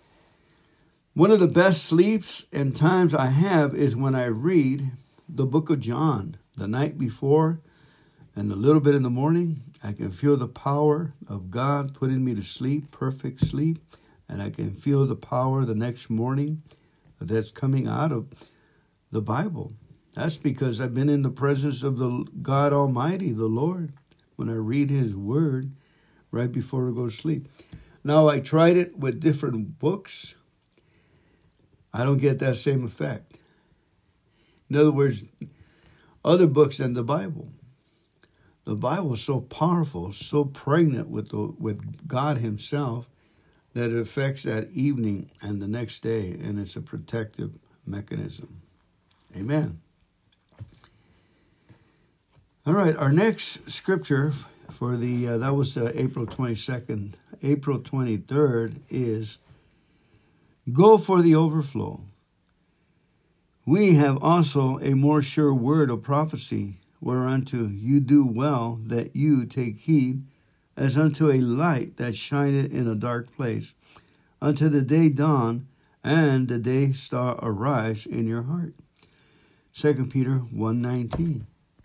Speaker 1: One of the best sleeps and times I have is when I read the book of John the night before and a little bit in the morning. I can feel the power of God putting me to sleep, perfect sleep. And I can feel the power the next morning that's coming out of the Bible. That's because I've been in the presence of the God Almighty, the Lord, when I read his word right before I go to sleep. Now, I tried it with different books. I don't get that same effect. In other words, other books than the Bible. The Bible is so powerful, so pregnant with the, with God himself, that it affects that evening and the next day, and it's a protective mechanism. Amen. All right, our next scripture for the, uh, that was uh, April twenty-second, April twenty-third is, go for the overflow. We have also a more sure word of prophecy, whereunto you do well that you take heed, as unto a light that shineth in a dark place, unto the day dawn, and the day star arise in your heart. Second Peter one nineteen.